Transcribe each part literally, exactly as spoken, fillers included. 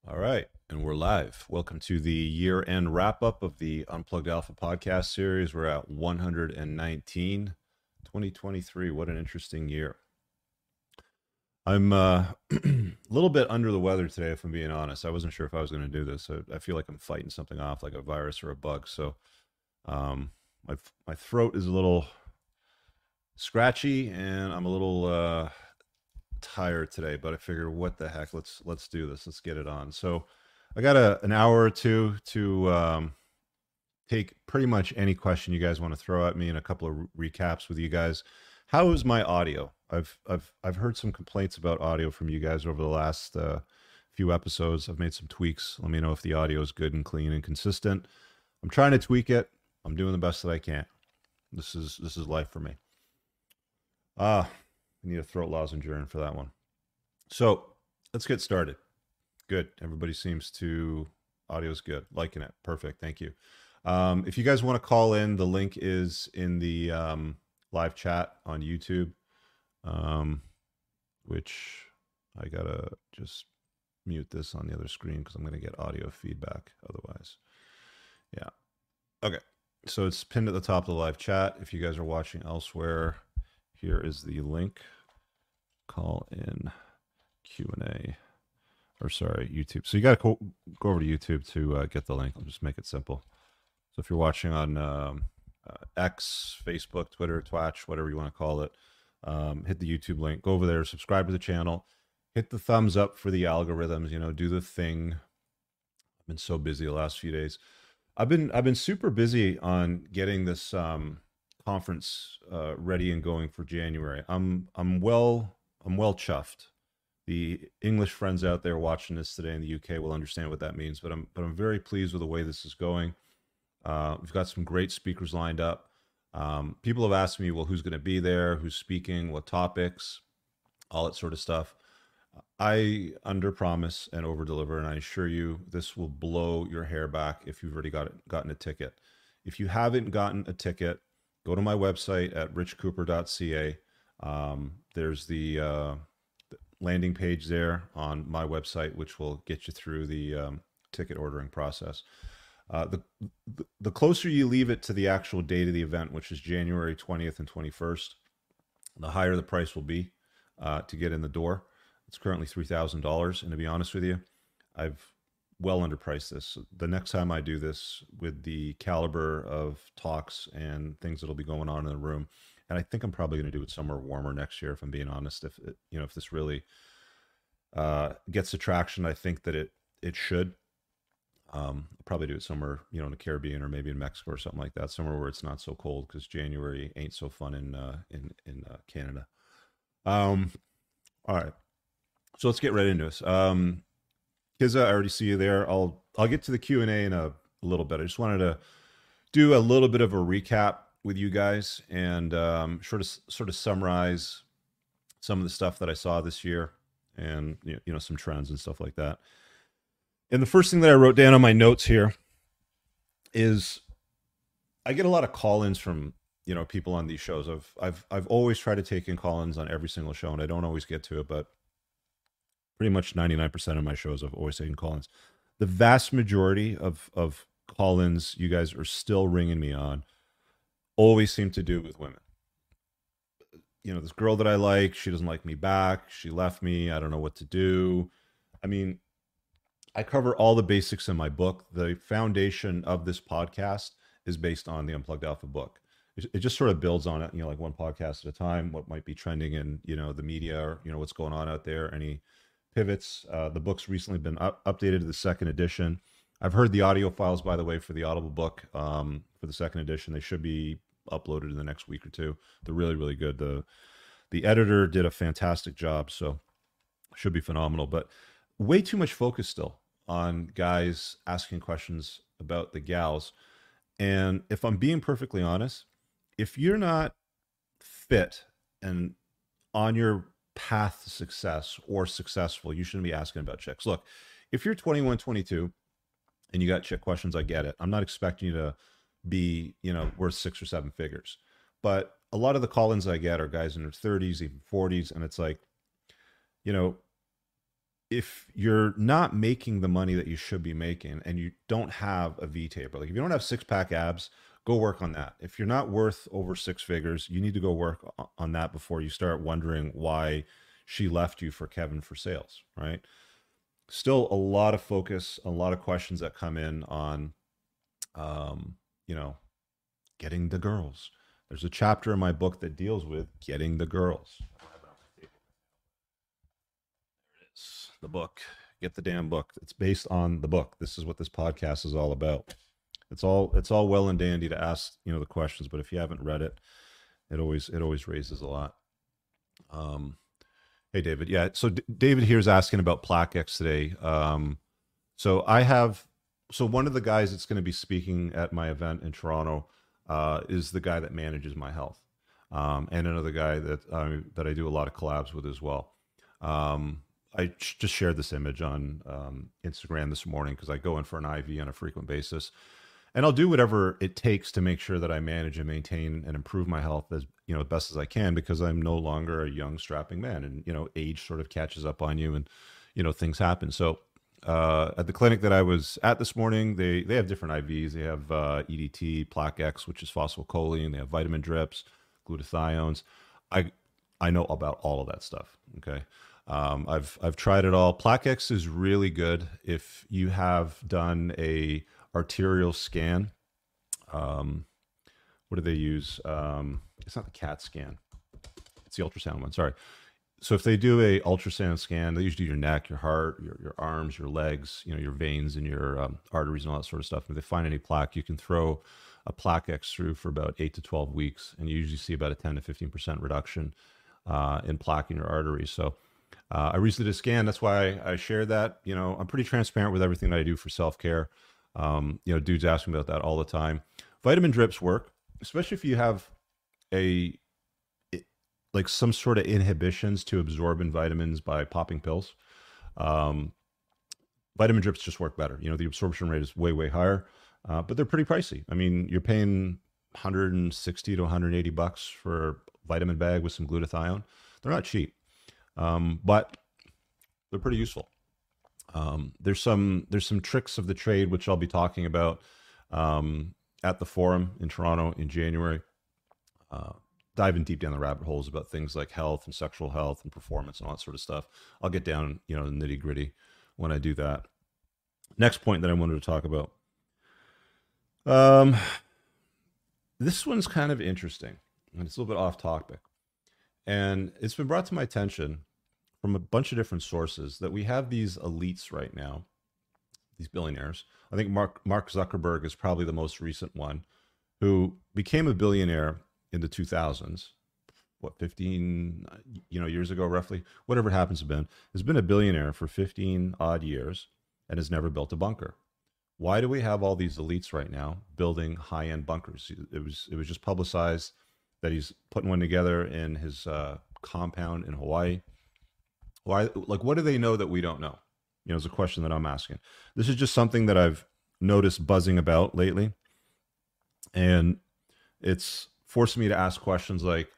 All right, and we're live. Welcome to the year-end wrap-up of the Unplugged Alpha podcast series. We're at one hundred nineteen, twenty twenty-three. What an interesting year. I'm uh, a little bit under the weather today, if I'm being honest. I wasn't sure if I was going to do this. I, I feel like I'm fighting something off, like a virus or a bug. So um, my my throat is a little scratchy, and I'm a little uh, tired today, but I figured, what the heck, let's let's do this. Let's get it on. So I got a an hour or two to um, take pretty much any question you guys want to throw at me, and a couple of re- recaps with you guys. How is my audio? I've I've I've heard some complaints about audio from you guys over the last uh, few episodes. I've made some tweaks. Let me know if the audio is good and clean and consistent. I'm trying to tweak it. I'm doing the best that I can. This is this is life for me. Ah, uh, I need a throat lozenge for that one. So let's get started. Good. Everybody seems to, audio's good. Liking it. Perfect. Thank you. Um, if you guys want to call in, the link is in the um, live chat on YouTube, um, which I got to just mute this on the other screen because I'm going to get audio feedback otherwise. Yeah. Okay. So it's pinned at the top of the live chat. If you guys are watching elsewhere, here is the link. Call in Q and A, or sorry, YouTube. So you got to go, go over to YouTube to uh, get the link. I'll just make it simple. So if you're watching on um, uh, X, Facebook, Twitter, Twitch, whatever you want to call it, um, hit the YouTube link. Go over there, subscribe to the channel, hit the thumbs up for the algorithms. You know, do the thing. I've been so busy the last few days. I've been I've been super busy on getting this um, conference uh, ready and going for January. I'm I'm well I'm well chuffed. The English friends out there watching this today in the U K will understand what that means, but I'm but I'm very pleased with the way this is going. Uh, we've got some great speakers lined up. Um, people have asked me, well, who's going to be there, who's speaking, what topics, all that sort of stuff. I under promise and over deliver, and I assure you this will blow your hair back if you've already got it, gotten a ticket. If you haven't gotten a ticket, go to my website at rich cooper dot c a. Um, there's the uh, landing page there on my website, which will get you through the um, ticket ordering process. Uh, the, the the closer you leave it to the actual date of the event, which is January twentieth and twenty-first, the higher the price will be uh, to get in the door. It's currently three thousand dollars, and to be honest with you, I've well underpriced this. The next time I do this, with the caliber of talks and things that'll be going on in the room, and I think I'm probably going to do it somewhere warmer next year, if I'm being honest. If it, you know, if this really uh, gets the traction, I think that it it should. Um, I'll probably do it somewhere, you know, in the Caribbean or maybe in Mexico or something like that, somewhere where it's not so cold, because January ain't so fun in uh, in in uh, Canada. Um, all right, so let's get right into this. Um, Kiza, I already see you there. I'll I'll get to the Q and A in a, a little bit. I just wanted to do a little bit of a recap with you guys and um, sort of sort of summarize some of the stuff that I saw this year, and you know some trends and stuff like that. And the first thing that I wrote down on my notes here is I get a lot of call-ins from you know people on these shows. I've I've I've always tried to take in call-ins on every single show, and I don't always get to it, but pretty much ninety-nine percent of my shows I've always taken call-ins. The vast majority of of call-ins you guys are still ringing me on always seem to do with women. You know, this girl that I like, she doesn't like me back. She left me. I don't know what to do. I mean, I cover all the basics in my book. The foundation of this podcast is based on the Unplugged Alpha book. It, it just sort of builds on it, you know, like one podcast at a time, what might be trending in, you know, the media, or, you know, what's going on out there, any pivots. Uh, the book's recently been up, updated to the second edition. I've heard the audio files, by the way, for the Audible book um, for the second edition. They should be uploaded in the next week or two. They're really, really good. The the editor did a fantastic job, so should be phenomenal. But way too much focus still on guys asking questions about the gals. And if I'm being perfectly honest, if you're not fit and on your path to success or successful, you shouldn't be asking about chicks. Look, if you're twenty-one, twenty-two and you got chick questions, I get it. I'm not expecting you to be, you know, worth six or seven figures. But a lot of the call-ins I get are guys in their thirties, even forties, and it's like, you know, if you're not making the money that you should be making and you don't have a V taper, like if you don't have six pack abs, go work on that. If you're not worth over six figures, you need to go work on that before you start wondering why she left you for Kevin for sales, right? Still a lot of focus, a lot of questions that come in on, um, you know, getting the girls. There's a chapter in my book that deals with getting the girls. The book, get the damn book. It's based on the book. This is what this podcast is all about. It's all it's all well and dandy to ask, you know, the questions, but if you haven't read it, it always it always raises a lot. Um, hey David, yeah. So D- David here is asking about PlaqueX today. Um, so I have so one of the guys that's going to be speaking at my event in Toronto uh, is the guy that manages my health, um, and another guy that uh, that I do a lot of collabs with as well. Um, I just shared this image on um, Instagram this morning because I go in for an I V on a frequent basis, and I'll do whatever it takes to make sure that I manage and maintain and improve my health as you know best as I can, because I'm no longer a young strapping man, and you know age sort of catches up on you, and you know things happen. So uh, at the clinic that I was at this morning, they they have different I Vs. They have uh, E D T, PlaqueX, which is phosphocholine. They have vitamin drips, glutathiones. I I know about all of that stuff. Okay. Um, I've I've tried it all. PlaqueX is really good if you have done a arterial scan. Um, what do they use? Um, it's not the CAT scan. It's the ultrasound one. Sorry. So if they do a ultrasound scan, they usually do your neck, your heart, your your arms, your legs, you know, your veins and your um, arteries and all that sort of stuff. And if they find any plaque, you can throw a PlaqueX through for about eight to twelve weeks, and you usually see about a ten to fifteen percent reduction uh, in plaque in your arteries. So Uh, I recently did a scan. That's why I shared that. You know, I'm pretty transparent with everything that I do for self-care. Um, you know, dudes ask me about that all the time. Vitamin drips work, especially if you have a it, like some sort of inhibitions to absorbing vitamins by popping pills. Um, vitamin drips just work better. You know, the absorption rate is way, way higher, uh, but they're pretty pricey. I mean, you're paying one hundred sixty to one hundred eighty bucks for a vitamin bag with some glutathione. They're not cheap. Um, but they're pretty useful. Um, there's some there's some tricks of the trade which I'll be talking about um, at the forum in Toronto in January. Uh, diving deep down the rabbit holes about things like health and sexual health and performance and all that sort of stuff. I'll get down, you know, the nitty gritty when I do that. Next point that I wanted to talk about. Um, this one's kind of interesting, and it's a little bit off topic. And it's been brought to my attention from a bunch of different sources that we have these elites right now, these billionaires. I think Mark Mark Zuckerberg is probably the most recent one, who became a billionaire in the two thousands, what, fifteen you know years ago roughly, whatever it happens to have been, has been a billionaire for fifteen odd years and has never built a bunker. Why do we have all these elites right now building high-end bunkers? It was it was just publicized that he's putting one together in his uh, compound in Hawaii. Why? Like, what do they know that we don't know? You know, it's a question that I'm asking. This is just something that I've noticed buzzing about lately, and it's forced me to ask questions like,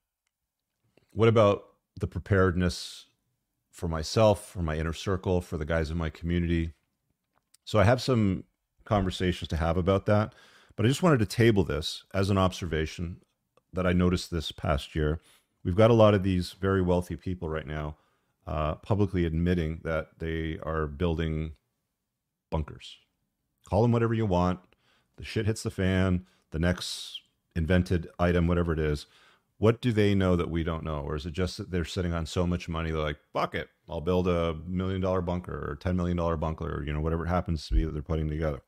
what about the preparedness for myself, for my inner circle, for the guys in my community? So I have some conversations to have about that, but I just wanted to table this as an observation that I noticed this past year. We've got a lot of these very wealthy people right now uh, publicly admitting that they are building bunkers. Call them whatever you want. The shit hits the fan, the next invented item, whatever it is. What do they know that we don't know? Or is it just that they're sitting on so much money, they're like, fuck it, I'll build a million dollar bunker or ten million dollar bunker, or, you know, whatever it happens to be that they're putting together.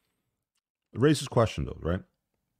It raises questions though, right?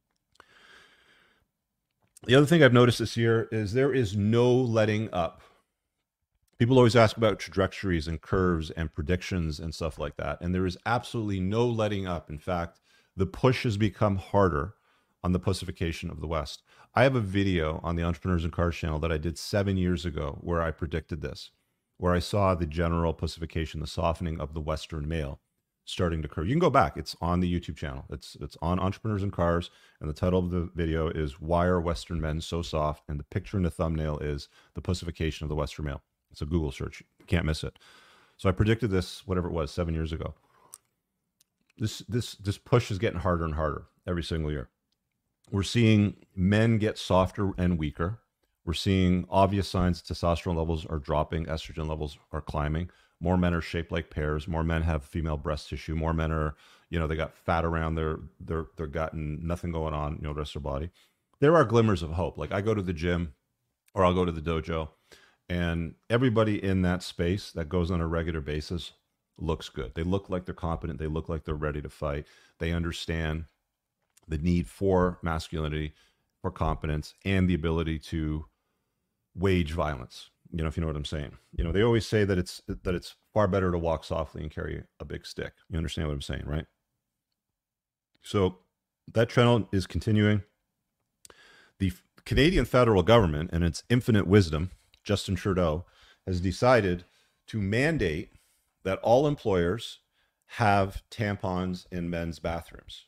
The other thing I've noticed this year is there is no letting up. People always ask about trajectories and curves and predictions and stuff like that. And there is absolutely no letting up. In fact, the push has become harder on the pussification of the West. I have a video on the Entrepreneurs and Cars channel that I did seven years ago where I predicted this, where I saw the general pussification, the softening of the Western male starting to occur. You can go back. It's on the YouTube channel. It's it's on Entrepreneurs and Cars, and the title of the video is "Why Are Western Men So Soft?" And the picture in the thumbnail is the pussification of the Western male. It's a Google search. You can't miss it. So I predicted this, whatever it was, seven years ago. This this this push is getting harder and harder every single year. We're seeing men get softer and weaker. We're seeing obvious signs that testosterone levels are dropping, estrogen levels are climbing. More men are shaped like pears. More men have female breast tissue. More men are, you know, they got fat around their their their gut and nothing going on, you know, the rest of their body. There are glimmers of hope. Like I go to the gym or I'll go to the dojo, and everybody in that space that goes on a regular basis looks good. They look like they're competent. They look like they're ready to fight. They understand the need for masculinity, for competence, and the ability to wage violence. You know, if you know what I'm saying. You know, they always say that it's that it's far better to walk softly and carry a big stick. You understand what I'm saying, right? So that trend is continuing. The Canadian federal government, and its infinite wisdom, Justin Trudeau, has decided to mandate that all employers have tampons in men's bathrooms.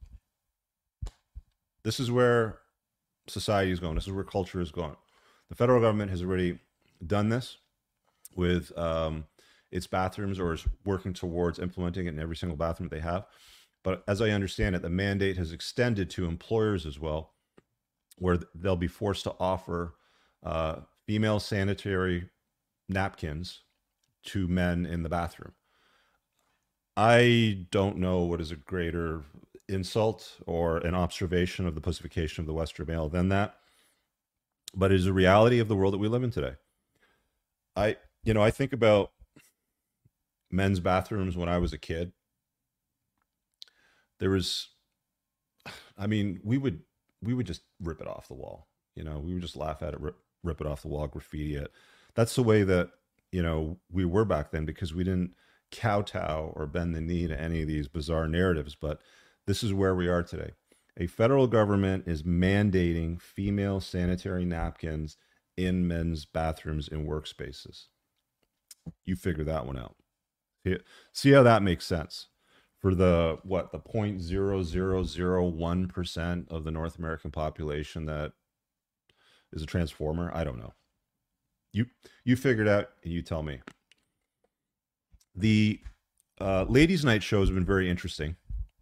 This is where society is going. This is where culture is going. The federal government has already done this with um, its bathrooms, or is working towards implementing it in every single bathroom that they have. But as I understand it, the mandate has extended to employers as well, where they'll be forced to offer uh, female sanitary napkins to men in the bathroom. I don't know what is a greater insult or an observation of the pussification of the Western male than that, but it is a reality of the world that we live in today. I, you know, I think about men's bathrooms when I was a kid. There was, I mean, we would we would just rip it off the wall. You know, we would just laugh at it, rip, rip it off the wall, graffiti it. That's the way that, you know, we were back then, because we didn't kowtow or bend the knee to any of these bizarre narratives. But this is where we are today. A federal government is mandating female sanitary napkins in men's bathrooms in workspaces. You figure that one out. See how that makes sense? For the, what, the zero point zero zero zero one percent of the North American population that is a transformer? I don't know. You you figure it out and you tell me. The uh, ladies' night show has been very interesting.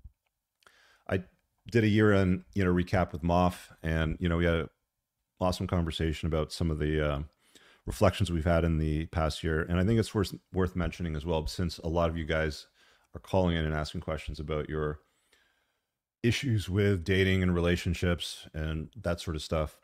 I did a year-end, you know, recap with Moff, and you know, we had an awesome conversation about some of the uh, reflections we've had in the past year, and I think it's worth worth mentioning as well, since a lot of you guys are calling in and asking questions about your issues with dating and relationships and that sort of stuff,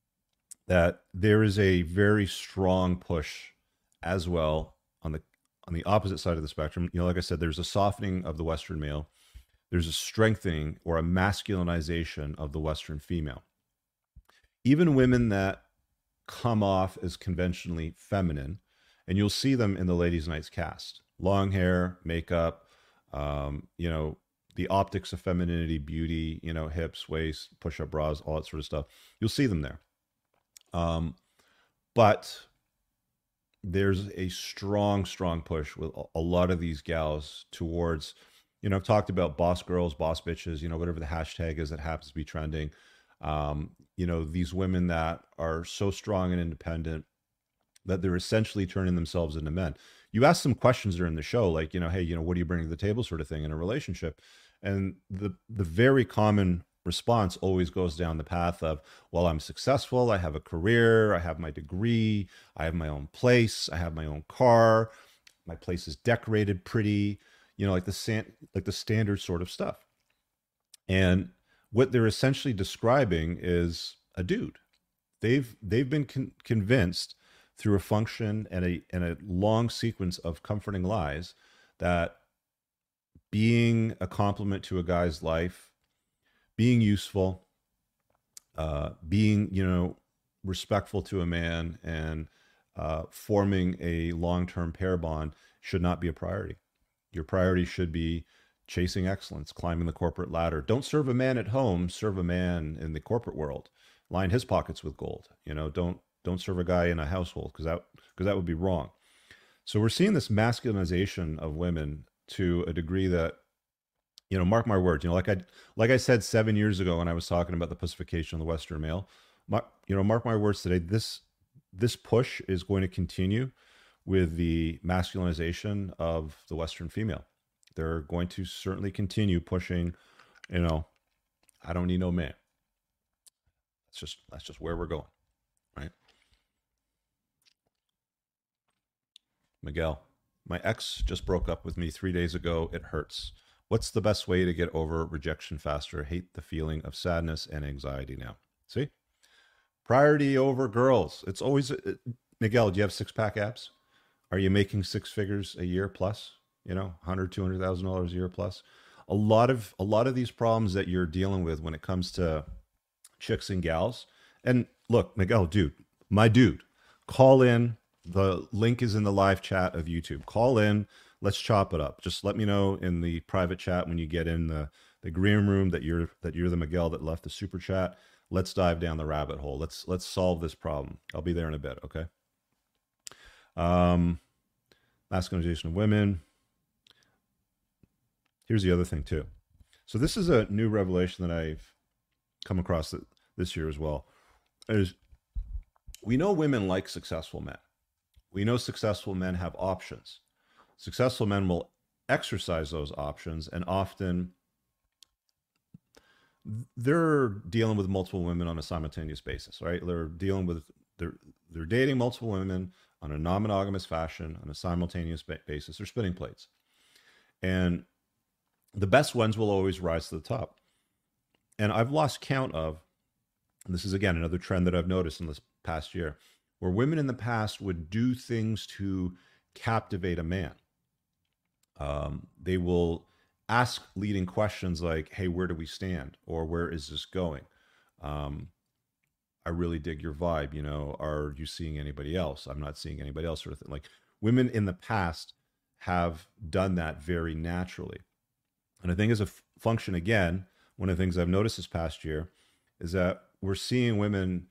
that there is a very strong push as well on the on the opposite side of the spectrum. You know, like I said, there's a softening of the Western male. There's a strengthening or a masculinization of the Western female. Even women that come off as conventionally feminine, and you'll see them in the Ladies' Nights cast. Long hair, makeup, um, you know, the optics of femininity, beauty, you know, hips, waist, push-up bras, all that sort of stuff. You'll see them there. Um, but there's a strong, strong push with a lot of these gals towards, you know, I've talked about boss girls, boss bitches, you know, whatever the hashtag is that happens to be trending. Um, you know, these women that are so strong and independent that they're essentially turning themselves into men. You ask some questions during the show, like, you know, hey, you know, what do you bring to the table, sort of thing, in a relationship? And the the very common response always goes down the path of, well, I'm successful, I have a career, I have my degree, I have my own place, I have my own car, my place is decorated pretty, you know, like the san- like the standard sort of stuff. And what they're essentially describing is a dude. They've they've been con- convinced through a function and a and a long sequence of comforting lies that being a complement to a guy's life, being useful, uh, being, you know, respectful to a man, and uh, forming a long-term pair bond should not be a priority. Your priority should be chasing excellence, climbing the corporate ladder. Don't serve a man at home, serve a man in the corporate world. Line his pockets with gold. You know, don't don't serve a guy in a household, because that because that would be wrong. So we're seeing this masculinization of women to a degree that, you know, mark my words, you know, like I like I said seven years ago when I was talking about the pussification of the Western male, my, you know, mark my words today, this this push is going to continue with the masculinization of the Western female. They're going to certainly continue pushing, you know, I don't need no man. That's just that's just where we're going, right? Miguel, my ex just broke up with me three days ago. It hurts. What's the best way to get over rejection faster? Hate the feeling of sadness and anxiety now. See? Priority over girls. It's always, uh, Miguel, do you have six pack abs? Are you making six figures a year plus? You know, one hundred, two hundred thousand dollars a year plus? A lot of, a lot of these problems that you're dealing with when it comes to chicks and gals. And look, Miguel, dude, my dude, call in. The link is in the live chat of YouTube. Call in. Let's chop it up. Just let me know in the private chat when you get in the, the green room that you're that you're the Miguel that left the super chat. Let's dive down the rabbit hole. Let's let's solve this problem. I'll be there in a bit, okay? Um, masculinization of women. Here's the other thing too. So this is a new revelation that I've come across this year as well. Is we know women like successful men. We know successful men have options. Successful men will exercise those options, and often they're dealing with multiple women on a simultaneous basis, right? They're dealing with, they're, they're dating multiple women on a non-monogamous fashion on a simultaneous basis. They're spinning plates. And the best ones will always rise to the top. And I've lost count of, and this is again another trend that I've noticed in this past year, where women in the past would do things to captivate a man. Um, they will ask leading questions like, hey, where do we stand? Or where is this going? Um, I really dig your vibe. You know, are you seeing anybody else? I'm not seeing anybody else, sort of thing. Like women in the past have done that very naturally. And I think as a f- function, again, one of the things I've noticed this past year is that we're seeing women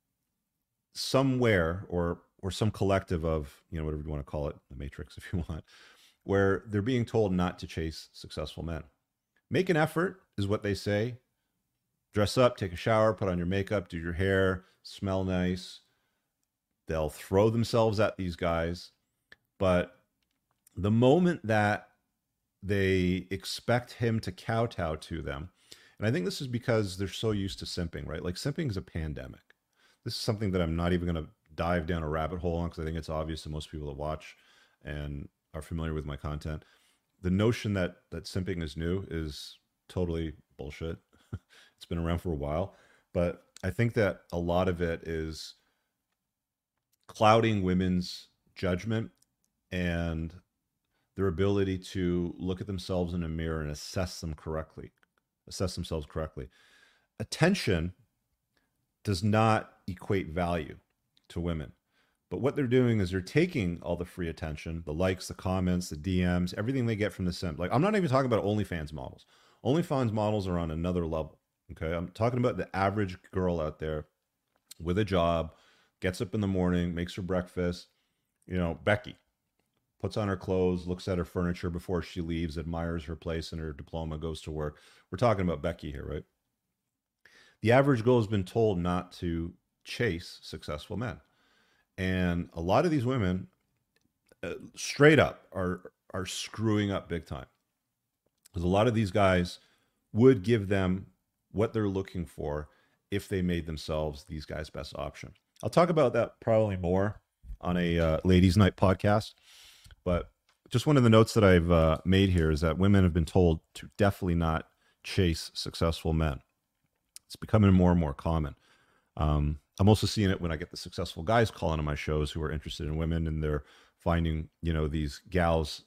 somewhere or or some collective of, you know, whatever you want to call it, the matrix if you want, where they're being told not to chase successful men. Make an effort is what they say. Dress up, take a shower, put on your makeup, do your hair, smell nice. They'll throw themselves at these guys. But the moment that they expect him to kowtow to them, and I think this is because they're so used to simping, right? Like simping is a pandemic. This is something that I'm not even going to dive down a rabbit hole on because I think it's obvious to most people that watch and are familiar with my content. The notion that that simping is new is totally bullshit. It's been around for a while, but I think that a lot of it is clouding women's judgment and their ability to look at themselves in a mirror and assess them correctly, assess themselves correctly. Attention does not equate value to women. But what they're doing is they're taking all the free attention, the likes, the comments, the D Ms, everything they get from the simp. Like, I'm not even talking about OnlyFans models. OnlyFans models are on another level. Okay. I'm talking about the average girl out there with a job, gets up in the morning, makes her breakfast. You know, Becky puts on her clothes, looks at her furniture before she leaves, admires her place and her diploma, goes to work. We're talking about Becky here, right? The average girl has been told not to chase successful men. And a lot of these women, uh, straight up, are are screwing up big time. Because a lot of these guys would give them what they're looking for if they made themselves these guys' best option. I'll talk about that probably more on a uh, ladies' night podcast. But just one of the notes that I've uh, made here is that women have been told to definitely not chase successful men. It's becoming more and more common. Um, I'm also seeing it when I get the successful guys calling on my shows who are interested in women, and they're finding, you know, these gals'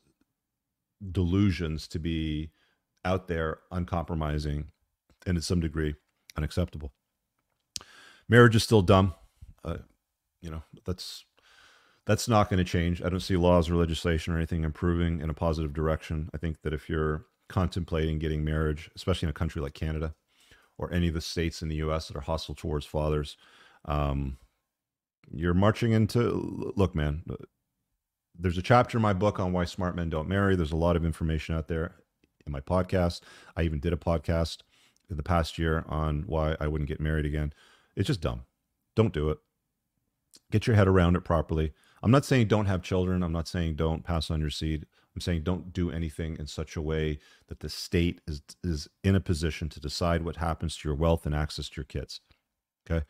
delusions to be out there, uncompromising, and to some degree unacceptable. Marriage is still dumb. Uh, you know, that's that's not going to change. I don't see laws or legislation or anything improving in a positive direction. I think that if you're contemplating getting marriage, especially in a country like Canada or any of the states in the U S that are hostile towards fathers, um, you're marching into, look, man, there's a chapter in my book on why smart men don't marry. There's a lot of information out there in my podcast. I even did a podcast in the past year on why I wouldn't get married again. It's just dumb. Don't do it. Get your head around it properly. I'm not saying don't have children. I'm not saying don't pass on your seed. I'm saying don't do anything in such a way that the state is is in a position to decide what happens to your wealth and access to your kids. Okay.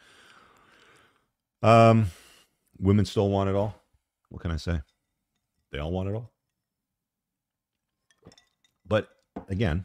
Um, women still want it all. What can I say? They all want it all. But again,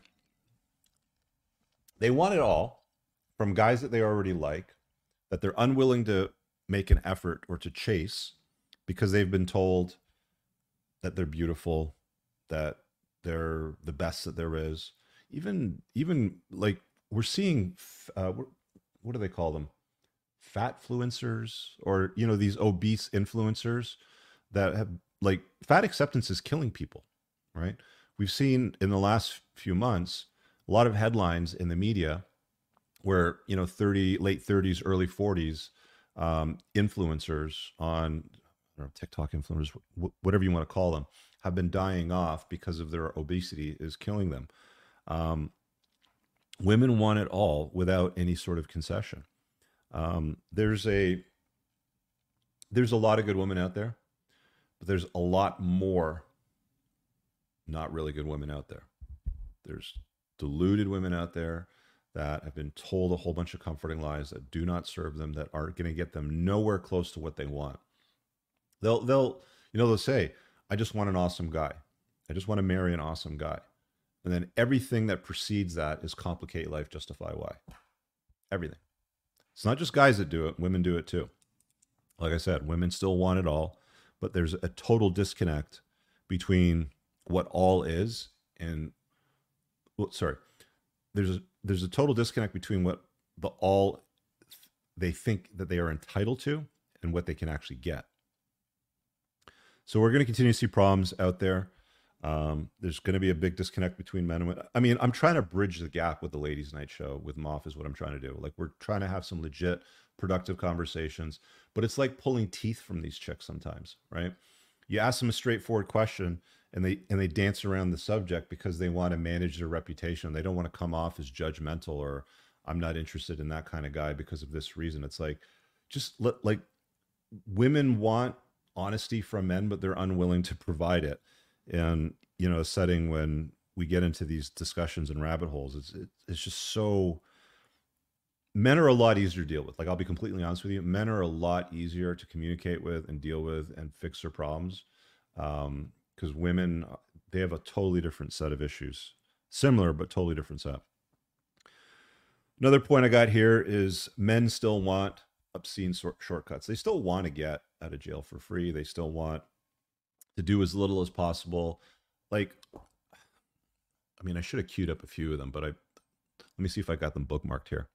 they want it all from guys that they already like, that they're unwilling to make an effort or to chase because they've been told that they're beautiful, that they're the best that there is. Even, even like we're seeing, uh, what do they call them? Fat influencers, or, you know, these obese influencers that have, like, fat acceptance is killing people, right? We've seen in the last few months a lot of headlines in the media where, you know, thirty, late thirties, early forties um, influencers on, I don't know, TikTok influencers, wh- whatever you want to call them, have been dying off because of their obesity is killing them. Um, women want it all without any sort of concession. Um, there's a there's a lot of good women out there, but there's a lot more not really good women out there. There's deluded women out there that have been told a whole bunch of comforting lies that do not serve them, that are going to get them nowhere close to what they want. They'll they'll you know they'll say, "I just want an awesome guy. I just want to marry an awesome guy," and then everything that precedes that is complicate life, justify why. Everything. It's not just guys that do it; women do it too. Like I said, women still want it all, but there's a total disconnect between what all is and, well, sorry, there's a, there's a total disconnect between what the all they think that they are entitled to and what they can actually get. So we're going to continue to see problems out there. Um, there's going to be a big disconnect between men and women. I mean, I'm trying to bridge the gap with the Ladies Night Show with Moff is what I'm trying to do. Like, we're trying to have some legit, productive conversations, but it's like pulling teeth from these chicks sometimes, right? You ask them a straightforward question and they and they dance around the subject because they want to manage their reputation. They don't want to come off as judgmental or I'm not interested in that kind of guy because of this reason. It's like, just let, like, women want honesty from men, but they're unwilling to provide it. And, you know, a setting when we get into these discussions and rabbit holes, it's it, it's just so, men are a lot easier to deal with. Like, I'll be completely honest with you, men are a lot easier to communicate with and deal with and fix their problems. Um, because women, they have a totally different set of issues, similar but totally different set. Another point I got here is men still want obscene sort shortcuts. They still want to get out of jail for free. They still want to do as little as possible. Like, I mean, I should have queued up a few of them, but I, let me see if I got them bookmarked here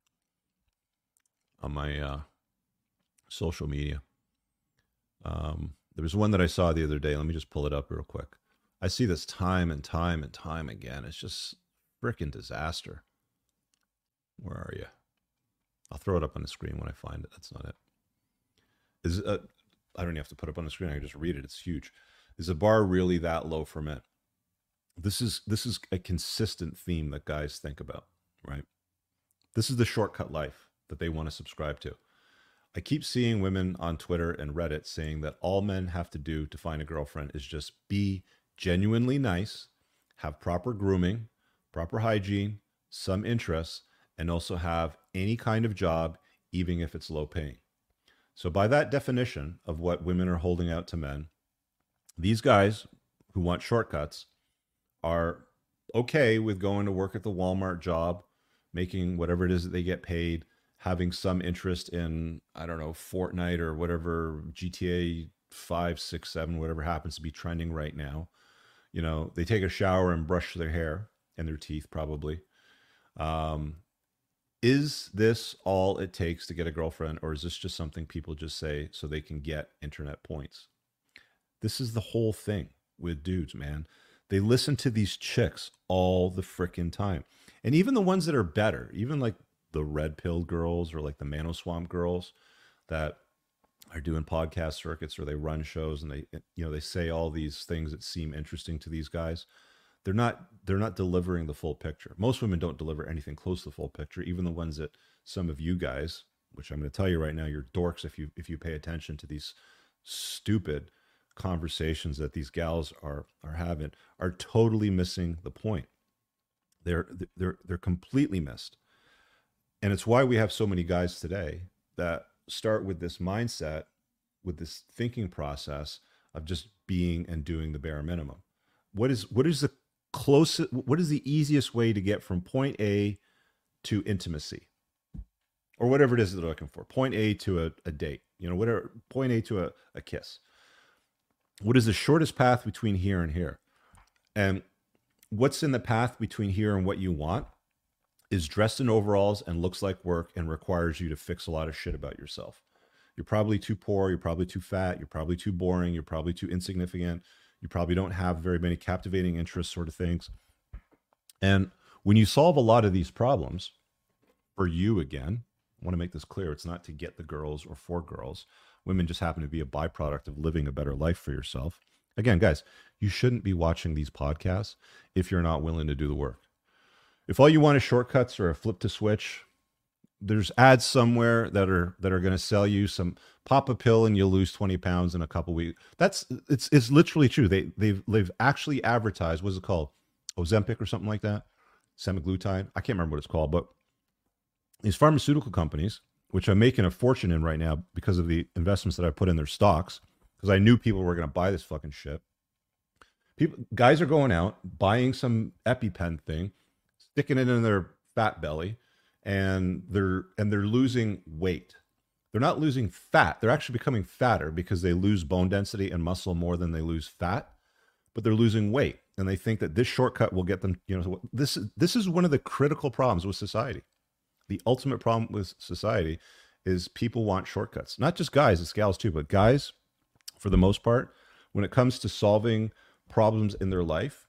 on my uh, social media. Um, there was one that I saw the other day. Let me just pull it up real quick. I see this time and time and time again. It's just freaking disaster. Where are you? I'll throw it up on the screen when I find it. That's not it. Is uh, I don't even have to put it up on the screen. I can just read it. It's huge. Is the bar really that low for men? This is this is a consistent theme that guys think about, right? This is the shortcut life that they want to subscribe to. I keep seeing women on Twitter and Reddit saying that all men have to do to find a girlfriend is just be genuinely nice, have proper grooming, proper hygiene, some interests, and also have any kind of job, even if it's low paying. So by that definition of what women are holding out to men, these guys who want shortcuts are okay with going to work at the Walmart job, making whatever it is that they get paid, having some interest in, I don't know, Fortnite or whatever, G T A five, six, seven, whatever happens to be trending right now. You know, they take a shower and brush their hair and their teeth probably. Um, is this all it takes to get a girlfriend, or is this just something people just say so they can get internet points? This is the whole thing with dudes, man. They listen to these chicks all the frickin' time. And even the ones that are better, even like the red pill girls or like the Manoswamp girls that are doing podcast circuits or they run shows and they, you know, they say all these things that seem interesting to these guys. They're not, they're not delivering the full picture. Most women don't deliver anything close to the full picture. Even the ones that some of you guys, which I'm going to tell you right now, you're dorks if you, if you pay attention to these stupid conversations that these gals are are having are totally missing the point. They're they're they're completely missed. And it's why we have so many guys today that start with this mindset, with this thinking process of just being and doing the bare minimum. What is what is the closest what is the easiest way to get from point A to intimacy? Or whatever it is that they're looking for. Point A to a, a date, you know, whatever, point A to a, a kiss. What is the shortest path between here and here? And what's in the path between here and what you want is dressed in overalls and looks like work and requires you to fix a lot of shit about yourself. You're probably too poor. You're probably too fat. You're probably too boring. You're probably too insignificant. You probably don't have very many captivating interests, sort of things. And when you solve a lot of these problems, for you again, I want to make this clear. It's not to get the girls or for girls. Women just happen to be a byproduct of living a better life for yourself. Again, guys, you shouldn't be watching these podcasts if you're not willing to do the work. If all you want is shortcuts or a flip to switch, there's ads somewhere that are that are going to sell you some pop a pill and you'll lose twenty pounds in a couple weeks. That's it's it's literally true. They they've they've actually advertised, what's it called? Ozempic or something like that? Semaglutide. I can't remember what it's called, but these pharmaceutical companies, which I'm making a fortune in right now because of the investments that I put in their stocks, because I knew people were going to buy this fucking shit. People, guys are going out, buying some EpiPen thing, sticking it in their fat belly, and they're and they're losing weight. They're not losing fat. They're actually becoming fatter because they lose bone density and muscle more than they lose fat, but they're losing weight. And they think that this shortcut will get them, you know, this, this is one of the critical problems with society. The ultimate problem with society is people want shortcuts. Not just guys, it's gals too, but guys, for the most part, when it comes to solving problems in their life,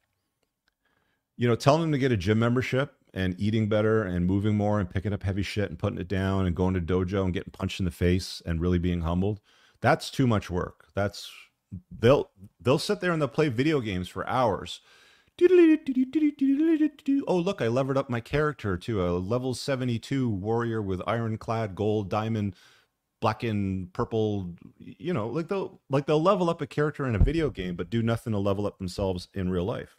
you know, telling them to get a gym membership and eating better and moving more and picking up heavy shit and putting it down and going to dojo and getting punched in the face and really being humbled, that's too much work. That's they'll they'll sit there and they'll play video games for hours. Oh, look, I levered up my character to a level seventy-two warrior with ironclad gold, diamond, black and purple. You know, like they'll like they'll level up a character in a video game, but do nothing to level up themselves in real life.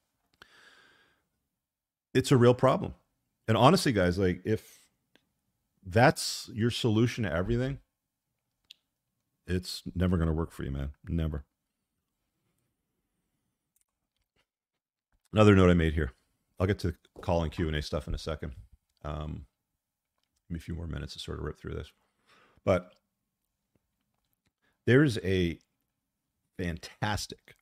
It's a real problem. And honestly, guys, like if that's your solution to everything, it's never going to work for you, man. Never. Another note I made here. I'll get to call and Q and A stuff in a second. Um, give me a few more minutes to sort of rip through this. But there's a fantastic,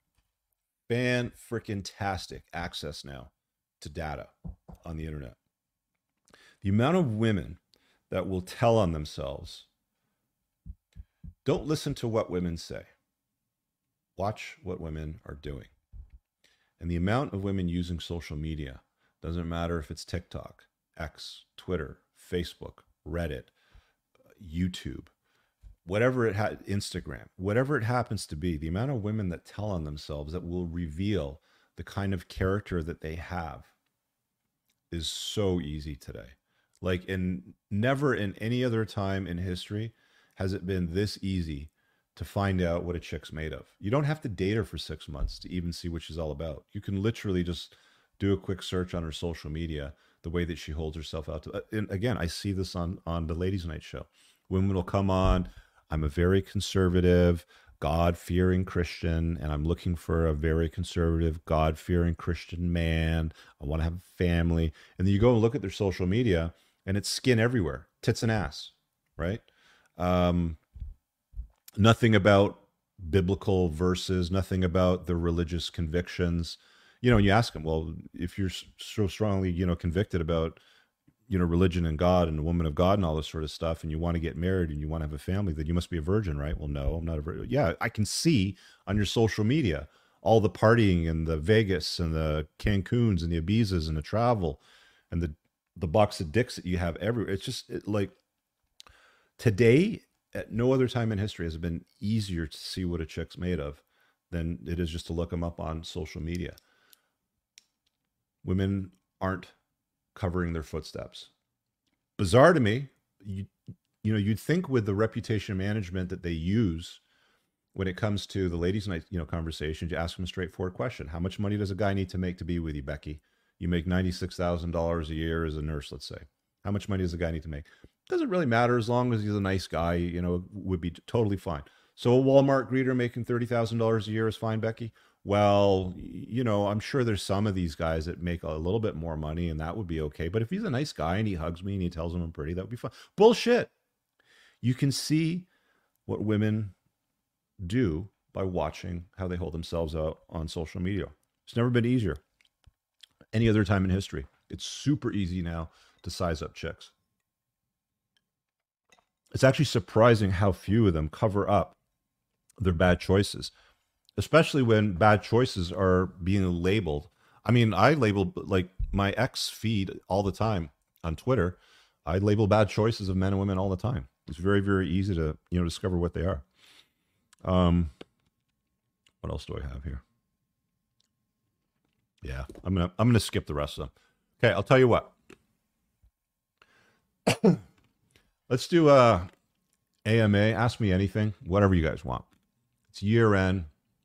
fan-freaking-tastic access now to data on the internet. The amount of women that will tell on themselves, don't listen to what women say. Watch what women are doing. And the amount of women using social media, doesn't matter if it's TikTok, X, Twitter, Facebook, Reddit, YouTube, whatever it had, Instagram, whatever it happens to be, the amount of women that tell on themselves that will reveal the kind of character that they have is so easy today. Like in never in any other time in history has it been this easy to find out what a chick's made of. You don't have to date her for six months to even see what she's all about. You can literally just do a quick search on her social media, the way that she holds herself out to. And again, I see this on, on the Ladies Night show. Women will come on, I'm a very conservative, God-fearing Christian, and I'm looking for a very conservative, God-fearing Christian man. I want to have a family. And then you go and look at their social media, and it's skin everywhere, tits and ass, right? Um, nothing about biblical verses, nothing about the religious convictions. You know, and you ask them, well, if you're so strongly, you know, convicted about, you know, religion and God and the woman of God and all this sort of stuff, and you want to get married and you want to have a family, then you must be a virgin, right? Well, no, I'm not a virgin. Yeah, I can see on your social media all the partying and the Vegas and the Cancuns and the Ibizas and the travel and the the box of dicks that you have everywhere. It's just it, like today, at no other time in history has it been easier to see what a chick's made of than it is just to look them up on social media. Women aren't covering their footsteps. Bizarre to me, you, you know, you'd think with the reputation management that they use when it comes to the ladies' night, you know, conversations, you ask them a straightforward question: how much money does a guy need to make to be with you, Becky? You make ninety-six thousand dollars a year as a nurse, let's say. How much money does a guy need to make? Doesn't really matter as long as he's a nice guy, you know, would be totally fine. So a Walmart greeter making thirty thousand dollars a year is fine, Becky? Well, you know, I'm sure there's some of these guys that make a little bit more money and that would be okay. But if he's a nice guy and he hugs me and he tells him I'm pretty, that would be fine. Bullshit. You can see what women do by watching how they hold themselves out on social media. It's never been easier. Any other time in history. It's super easy now to size up chicks. It's actually surprising how few of them cover up their bad choices, especially when bad choices are being labeled. I mean, I label like my ex feed all the time on Twitter. I label bad choices of men and women all the time. It's very, very easy to, you know, discover what they are. Um, what else do I have here? Yeah, I'm gonna I'm gonna skip the rest of them. Okay, I'll tell you what. Let's do uh, A M A. Ask me anything, whatever you guys want. It's year end.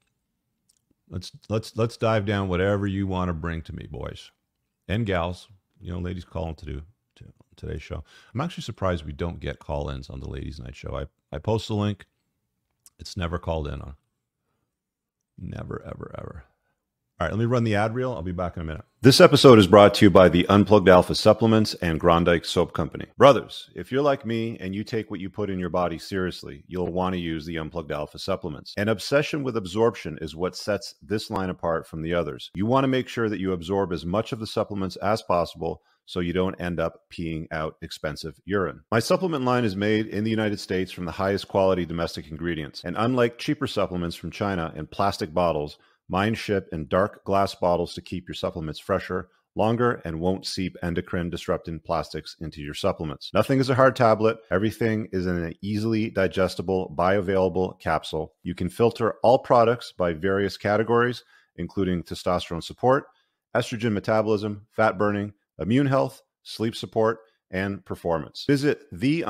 Let's let's let's dive down whatever you want to bring to me, boys and gals. You know, ladies calling to do to today's show. I'm actually surprised we don't get call-ins on the ladies' night show. I I post a link. It's never called in on. Never, ever, ever. All right, let me run the ad reel. I'll be back in a minute. This episode is brought to you by the Unplugged Alpha Supplements and Grondike Soap Company. Brothers, if you're like me and you take what you put in your body seriously, you'll want to use the Unplugged Alpha Supplements. An obsession with absorption is what sets this line apart from the others. You want to make sure that you absorb as much of the supplements as possible so you don't end up peeing out expensive urine. My supplement line is made in the United States from the highest quality domestic ingredients. And unlike cheaper supplements from China in plastic bottles, mine ship in dark glass bottles to keep your supplements fresher, longer, and won't seep endocrine disrupting plastics into your supplements. Nothing is a hard tablet. Everything is in an easily digestible, bioavailable capsule. You can filter all products by various categories, including testosterone support, estrogen metabolism, fat burning, immune health, sleep support, and performance. Visit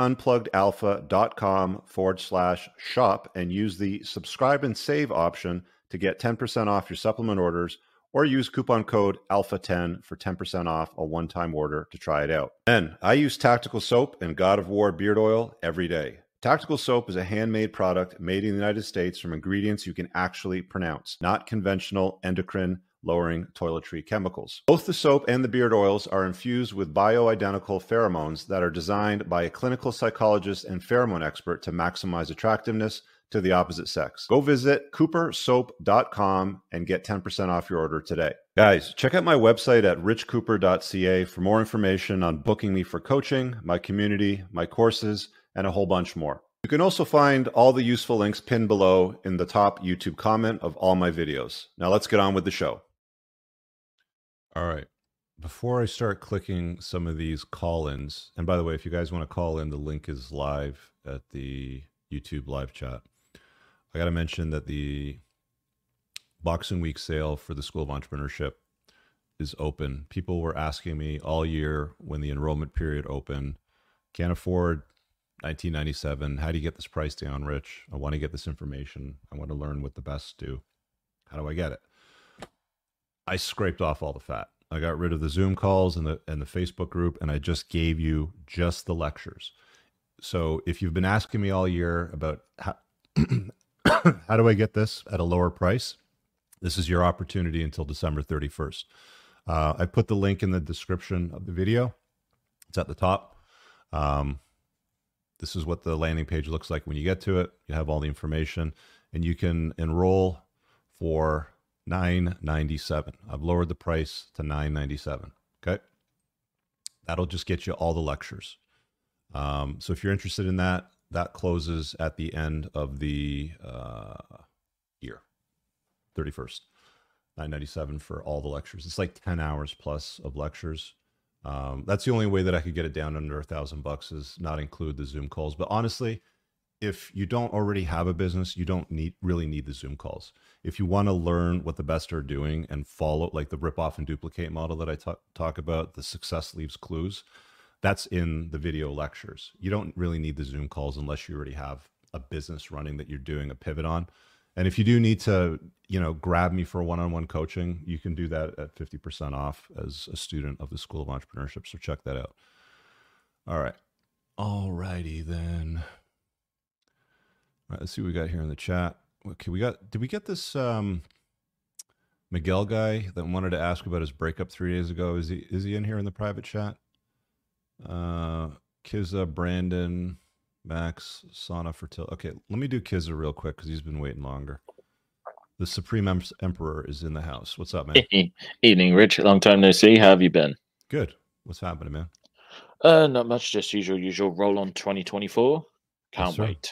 theunpluggedalpha.com forward slash shop and use the subscribe and save option to get ten percent off your supplement orders, or use coupon code alpha ten for ten percent off a one-time order to try it out. Then, I use Tactical Soap and God of War beard oil every day. Tactical Soap is a handmade product made in the United States from ingredients you can actually pronounce, not conventional endocrine-lowering toiletry chemicals. Both the soap and the beard oils are infused with bioidentical pheromones that are designed by a clinical psychologist and pheromone expert to maximize attractiveness to the opposite sex. Go visit cooper soap dot com and get ten percent off your order today. Guys, check out my website at rich cooper dot c a for more information on booking me for coaching, my community, my courses, and a whole bunch more. You can also find all the useful links pinned below in the top YouTube comment of all my videos. Now let's get on with the show. All right. Before I start clicking some of these call-ins, and by the way, if you guys want to call in, the link is live at the YouTube live chat. I got to mention that the Boxing Week sale for the School of Entrepreneurship is open. People were asking me all year when the enrollment period opened, can't afford nineteen ninety-seven. How do you get this price down, Rich? I want to get this information. I want to learn what the best do. How do I get it? I scraped off all the fat. I got rid of the Zoom calls and the and the Facebook group, and I just gave you just the lectures. So if you've been asking me all year about how, how do I get this at a lower price, this is your opportunity until December thirty-first. Uh, I put the link in the description of the video. It's at the top. Um, this is what the landing page looks like when you get to it. You have all the information, and you can enroll for nine ninety-seven. I've lowered the price to nine ninety-seven. Okay, that'll just get you all the lectures. Um, so if you're interested in that, that closes at the end of the uh, year, thirty-first. nine ninety-seven for all the lectures. It's like ten hours plus of lectures. Um, that's the only way that I could get it down under a thousand bucks is not include the Zoom calls. But honestly, if you don't already have a business, you don't need really need the Zoom calls. If you want to learn what the best are doing and follow like the rip off and duplicate model that I talk, talk about, the success leaves clues, that's in the video lectures. You don't really need the Zoom calls unless you already have a business running that you're doing a pivot on. And if you do need to, you know, grab me for one-on-one coaching, you can do that at fifty percent off as a student of the School of Entrepreneurship. So check that out. All right. All righty then. All right, let's see what we got here in the chat. Okay, we got, did we get this um, Miguel guy that wanted to ask about his breakup three days ago? Is he, is he in here in the private chat? Uh, Kizza, Brandon, Max, Sana, Fertil. Okay, let me do Kizza real quick because he's been waiting longer. The Supreme em- Emperor is in the house. What's up, man? Evening, Rich. Long time no see. How have you been? Good. What's happening, man? Uh, not much. Just usual, usual. Roll on twenty twenty-four. Can't Yes, sir. wait.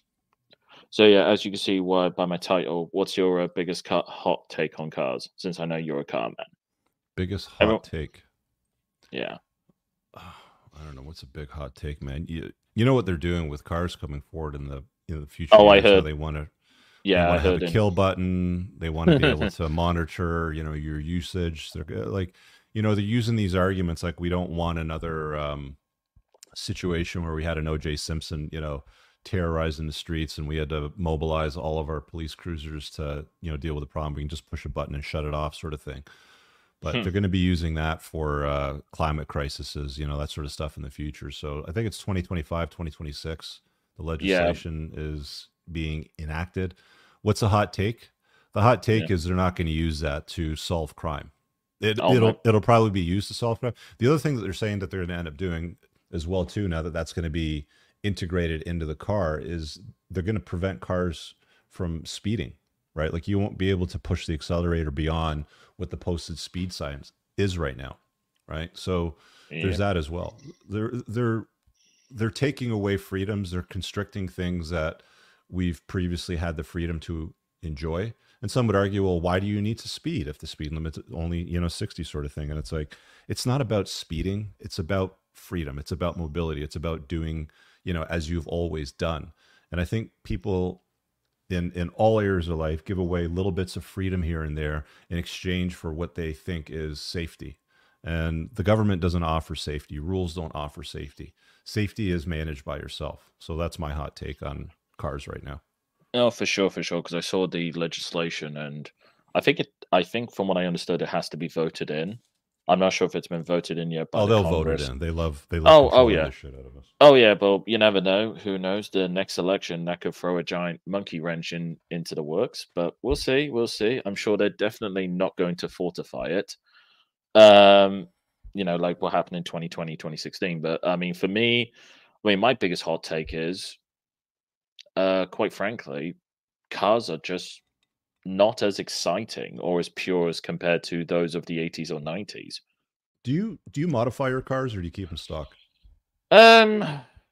So yeah, as you can see, why by my title, what's your uh, biggest cut hot take on cars? Since I know you're a car man. Biggest hot Everyone- take. Yeah. Oh, I don't know. What's a big hot take, man? You you know what they're doing with cars coming forward in the in the future? Oh, I years, how heard- they want to. Yeah, they I want to have heard a in- kill button. They want to be able to monitor, you know, your usage. They're go- like, you know, they're using these arguments like we don't want another um, situation where we had an O J Simpson, you know, terrorizing the streets, and we had to mobilize all of our police cruisers to, you know, deal with the problem. We can just push a button and shut it off, sort of thing. But Hmm. they're going to be using that for uh, climate crises, you know, that sort of stuff in the future. So I think it's twenty twenty-five, twenty twenty-six. The legislation is being enacted. What's a hot take? The hot take Yeah. is they're not going to use that to solve crime. It, Oh, it'll my- it'll probably be used to solve crime. The other thing that they're saying that they're going to end up doing as well too, now that that's going to be integrated into the car, is they're going to prevent cars from speeding, right? Like you won't be able to push the accelerator beyond what the posted speed sign is right now, right? So there's Yeah. that as well. They're they're they're taking away freedoms. They're constricting things that we've previously had the freedom to enjoy. And some would argue, well, why do you need to speed if the speed limit's only, you know, sixty, sort of thing? And it's like, it's not about speeding. It's about freedom. It's about mobility. It's about doing, you know, as you've always done. And I think people in in all areas of life give away little bits of freedom here and there in exchange for what they think is safety. And the government doesn't offer safety. Rules don't offer safety. Safety is managed by yourself. So that's my hot take on cars right now. No, for sure, for sure. Because I saw the legislation, and I think it. I think from what I understood, it has to be voted in. I'm not sure if it's been voted in yet. By Oh, the they'll Congress. vote it in. They love they love Oh, oh, controlling yeah. the shit out of us. Oh yeah, but you never know. Who knows? The next election that could throw a giant monkey wrench in into the works. But we'll see. We'll see. I'm sure they're definitely not going to fortify it. Um, you know, like what happened in twenty twenty, twenty sixteen. But I mean, for me, I mean, my biggest hot take is, uh, quite frankly, cars are just not as exciting or as pure as compared to those of the eighties or nineties. Do you do you modify your cars or do you keep them stock? Um,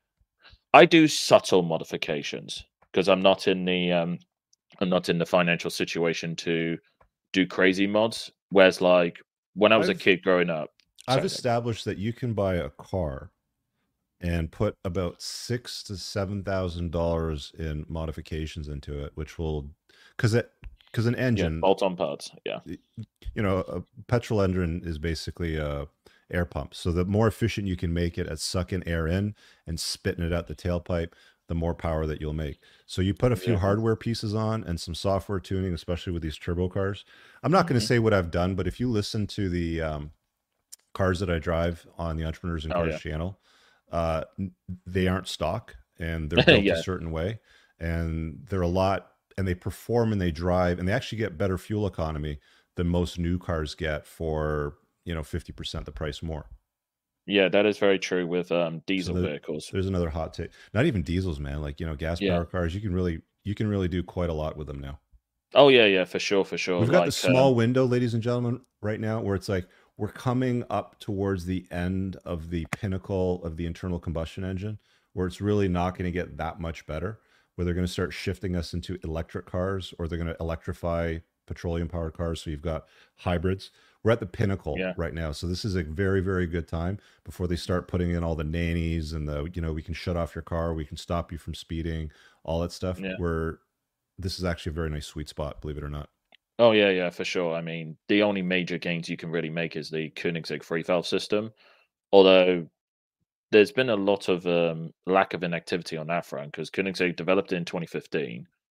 I do subtle modifications because I'm not in the um, I'm not in the financial situation to do crazy mods. Whereas, like when I was a I've- kid growing up, I've sorry, established that you can buy a car and put about six to seven thousand dollars in modifications into it, which will, because it because an yeah, engine, bolt-on parts, yeah, you know, a petrol engine is basically a air pump. So the more efficient you can make it at sucking air in and spitting it out the tailpipe, the more power that you'll make. So you put a few Yeah. hardware pieces on and some software tuning, especially with these turbo cars. I'm not going Mhm. to say what I've done, but if you listen to the um, cars that I drive on the Entrepreneurs and Oh, Cars yeah. channel, uh, n- they aren't stock and they're built Yeah. a certain way, and they're a lot, and they perform and they drive, and they actually get better fuel economy than most new cars get for, you know, fifty percent the price more. Yeah, that is very true with um, diesel the- vehicles. There's another hot take. Not even diesels, man. Like, you know, gas Yeah. power cars, you can really you can really do quite a lot with them now. Oh yeah, yeah, for sure, for sure. We've got like, the small um, window, ladies and gentlemen, right now, where it's like we're coming up towards the end of the pinnacle of the internal combustion engine, where it's really not going to get that much better, where they're going to start shifting us into electric cars, or they're going to electrify petroleum powered cars. So you've got hybrids. We're at the pinnacle Yeah. right now. So this is a very, very good time before they start putting in all the nannies and the, you know, we can shut off your car, we can stop you from speeding, all that stuff. Yeah. Where this is actually a very nice sweet spot, believe it or not. Oh yeah, yeah, for sure. I mean, the only major gains you can really make is the Koenigsegg free valve system. Although there's been a lot of um, lack of inactivity on that front because Koenigsegg developed it in twenty fifteen.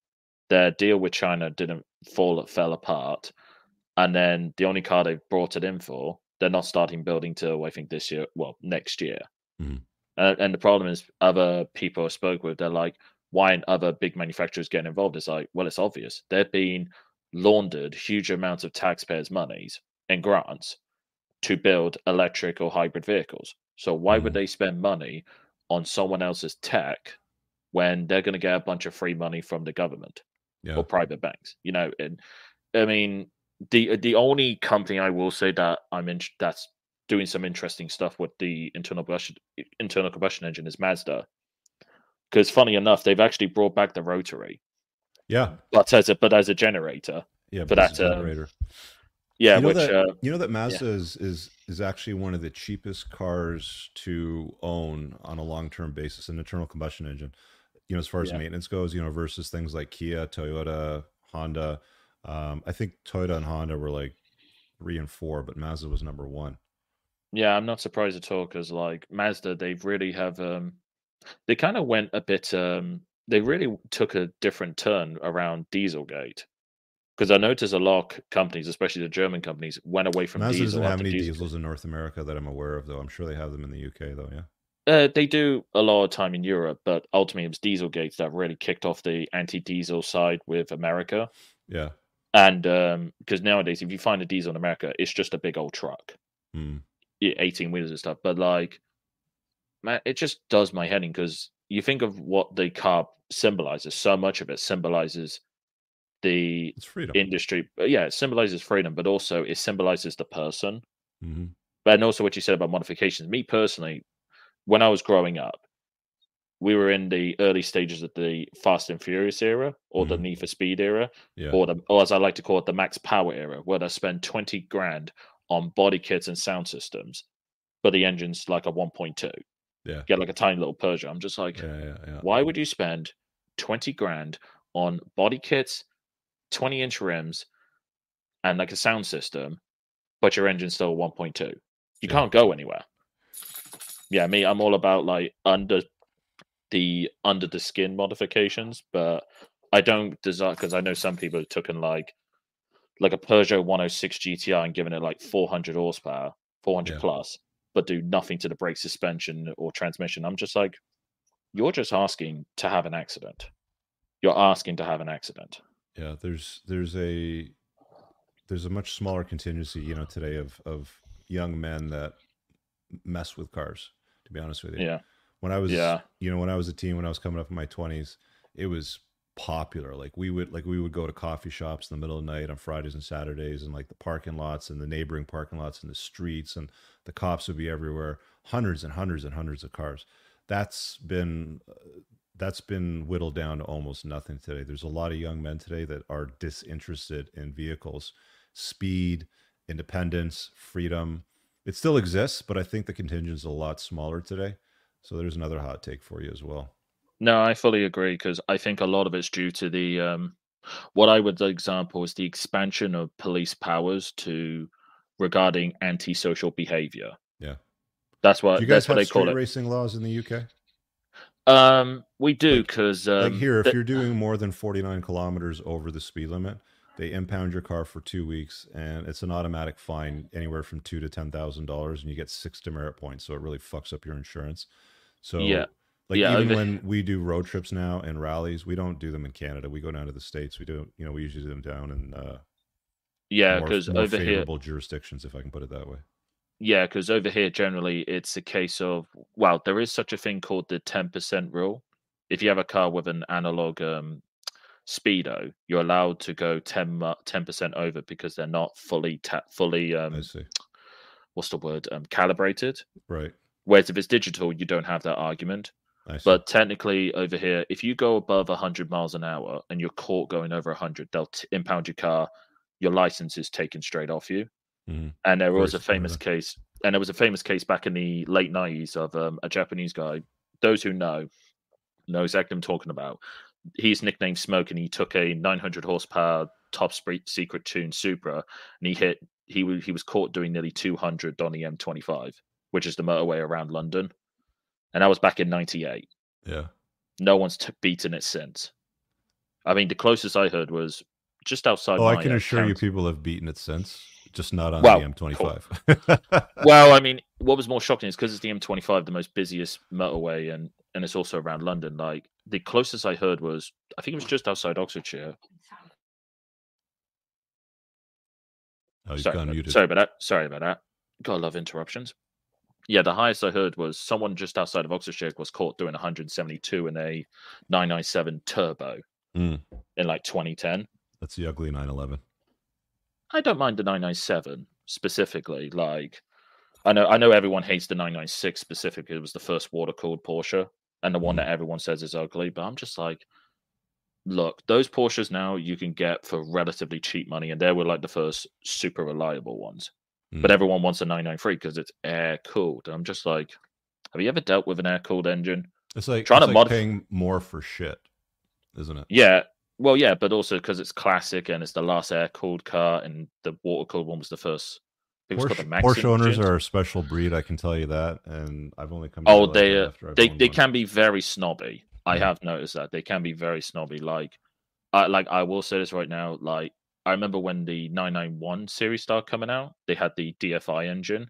their deal with China didn't fall fell apart, and then the only car they've brought it in for, they're not starting building till I think this year, well, next year. Mhm. Uh, and the problem is, other people I spoke with, they're like, why aren't other big manufacturers getting involved? It's like, well, it's obvious. They're being laundered huge amounts of taxpayers' monies and grants to build electric or hybrid vehicles. So why would Mhm. they spend money on someone else's tech when they're going to get a bunch of free money from the government Yeah. or private banks? You know, and I mean, the the only company I will say that I'm in that's doing some interesting stuff with the internal combustion internal combustion engine is Mazda. Because funny enough, they've actually brought back the rotary, Yeah. but as a but as a generator Yeah, for but as a that. Um, generator. yeah, You know which that uh, you know that yeah, Mazda is is is actually one of the cheapest cars to own on a long-term basis, an internal combustion engine. You know, as far as yeah, maintenance goes, you know, versus things like Kia, Toyota, Honda. Um, I think Toyota and Honda were like three and four, but Mazda was number one. yeah. I'm not surprised at all because like Mazda, they really have um, they kind of went a bit. Um, they really took a different turn around Dieselgate. Because I noticed a lot of companies, especially the German companies, went away from Mazda doesn't diesel have after any diesel. diesels in North America that I'm aware of, though. I'm sure they have them in the U K, though. Yeah. Uh, they do a lot of time in Europe, but ultimately it was Dieselgate that really kicked off the anti-diesel side with America. Yeah. And um, because nowadays, if you find a diesel in America, it's just a big old truck, Mm. yeah, eighteen wheelers and stuff. But like, man, it just does my head in because you think of what the car symbolizes. So much of it symbolizes the It's freedom. industry. But yeah, it symbolizes freedom, but also it symbolizes the person. Hmm. And also what you said about modifications. Me personally, when I was growing up, we were in the early stages of the Fast and Furious era, or the Hmm. Need for Speed era, Yeah. or the, or as I like to call it, the Max Power era, where they spend twenty grand on body kits and sound systems, but the engine's like a one point two. Yeah. Get like a tiny little Peugeot. I'm just like, Yeah. Yeah. Yeah. why would you spend twenty grand on body kits, twenty inch rims, and like a sound system, but your engine's still a one point two? You Yeah. can't go anywhere. Yeah, me, I'm all about like under the under the skin modifications, but I don't desire because I know some people have taken like like a Peugeot one oh six G T R and given it like four hundred horsepower, four hundred Yeah. plus, but do nothing to the brake suspension or transmission. I'm just like, you're just asking to have an accident. You're asking to have an accident. Yeah. There's there's a there's a much smaller contingency, you know, today of of young men that mess with cars. To be honest with you, Yeah, when I was, yeah, you know, when I was a teen, when I was coming up in my twenties, it was popular. Like we would, like we would go to coffee shops in the middle of the night on Fridays and Saturdays, and like the parking lots and the neighboring parking lots and the streets, and the cops would be everywhere. Hundreds and hundreds and hundreds of cars. That's been uh, that's been whittled down to almost nothing today. There's a lot of young men today that are disinterested in vehicles, speed, independence, freedom. It still exists, but I think the contingent is a lot smaller today. So there's another hot take for you as well. no, I fully agree because I think a lot of it's due to the um, what I would example is the expansion of police powers to regarding antisocial behavior. Yeah. That's Do you what guys that's what have they call street it. racing laws in the U K? Um, we do Like, because like um, here, if th- you're doing more than forty-nine kilometers over the speed limit, they impound your car for two weeks, and it's an automatic fine, anywhere from two to ten thousand dollars, and you get six demerit points. So it really fucks up your insurance. yeah, So, like, yeah, even over when we do road trips now and rallies, we don't do them in Canada. We go down to the states. We do, you know, we usually do them down in uh, yeah, more because more over here, favorable jurisdictions, if I can put it that way. yeah, because over here generally it's a case of well, there is such a thing called the ten percent rule. If you have a car with an analog um, speedo, you're allowed to go ten percent over because they're not fully ta- fully I um, see. what's the word um, calibrated. Right. Whereas if it's digital, you don't have that argument. I see. But technically, over here, if you go above one hundred miles an hour and you're caught going over one hundred, they'll t- impound your car. Your license is taken straight off you. Hmm. And there Very was a similar famous then. case, and there was a famous case back in the late nineties of um, a Japanese guy. Those who know know exactly what I'm talking about. He's nicknamed Smoke, and he took a nine hundred horsepower top speed secret tune Supra, and he hit. He was he was caught doing nearly two hundred on the M twenty-five, which is the motorway around London, and that was back in ninety-eight. Yeah. No one's t- beaten it since. I mean, the closest I heard was just outside Oh, I my can uh, assure you, county. people have beaten it since, just not on the Well, cool. M twenty-five. Well, I mean, what was more shocking is because it's the M twenty-five, the most busiest motorway, and and it's also around London. Like the closest I heard was, I think it was just outside Oxfordshire. Oh, he's Sorry, gone about, muted. sorry about that. Sorry about that. Gotta love interruptions. Yeah, the highest I heard was someone just outside of Oxfordshire was caught doing one hundred seventy-two in a nine ninety-seven turbo Mm, in like twenty ten. that's the ugly nine eleven. I don't mind the nine ninety-seven specifically. Like, I know, I know everyone hates the nine ninety-six specifically. It was the first water cooled Porsche and the one Mm. that everyone says is ugly. But I'm just like, look, those Porsches now you can get for relatively cheap money, and they were like the first super reliable ones. Mm. But everyone wants a nine ninety-three because it's air cooled. I'm just like, have you ever dealt with an air cooled engine? It's like Trying it's to like modify, paying more for shit, isn't it? yeah, well, yeah, but also because it's classic and it's the last air cooled car, and the water cooled one was the first. I think it was Porsche, called the Maxi Porsche owners engines. are a special breed, I can tell you that, and I've only come to Oh, realize they that uh, after I've they owned they one. can be very snobby. I Yeah. have noticed that they can be very snobby. Like, I like I will say this right now. Like, I remember when the nine ninety-one series started coming out, they had the D F I engine,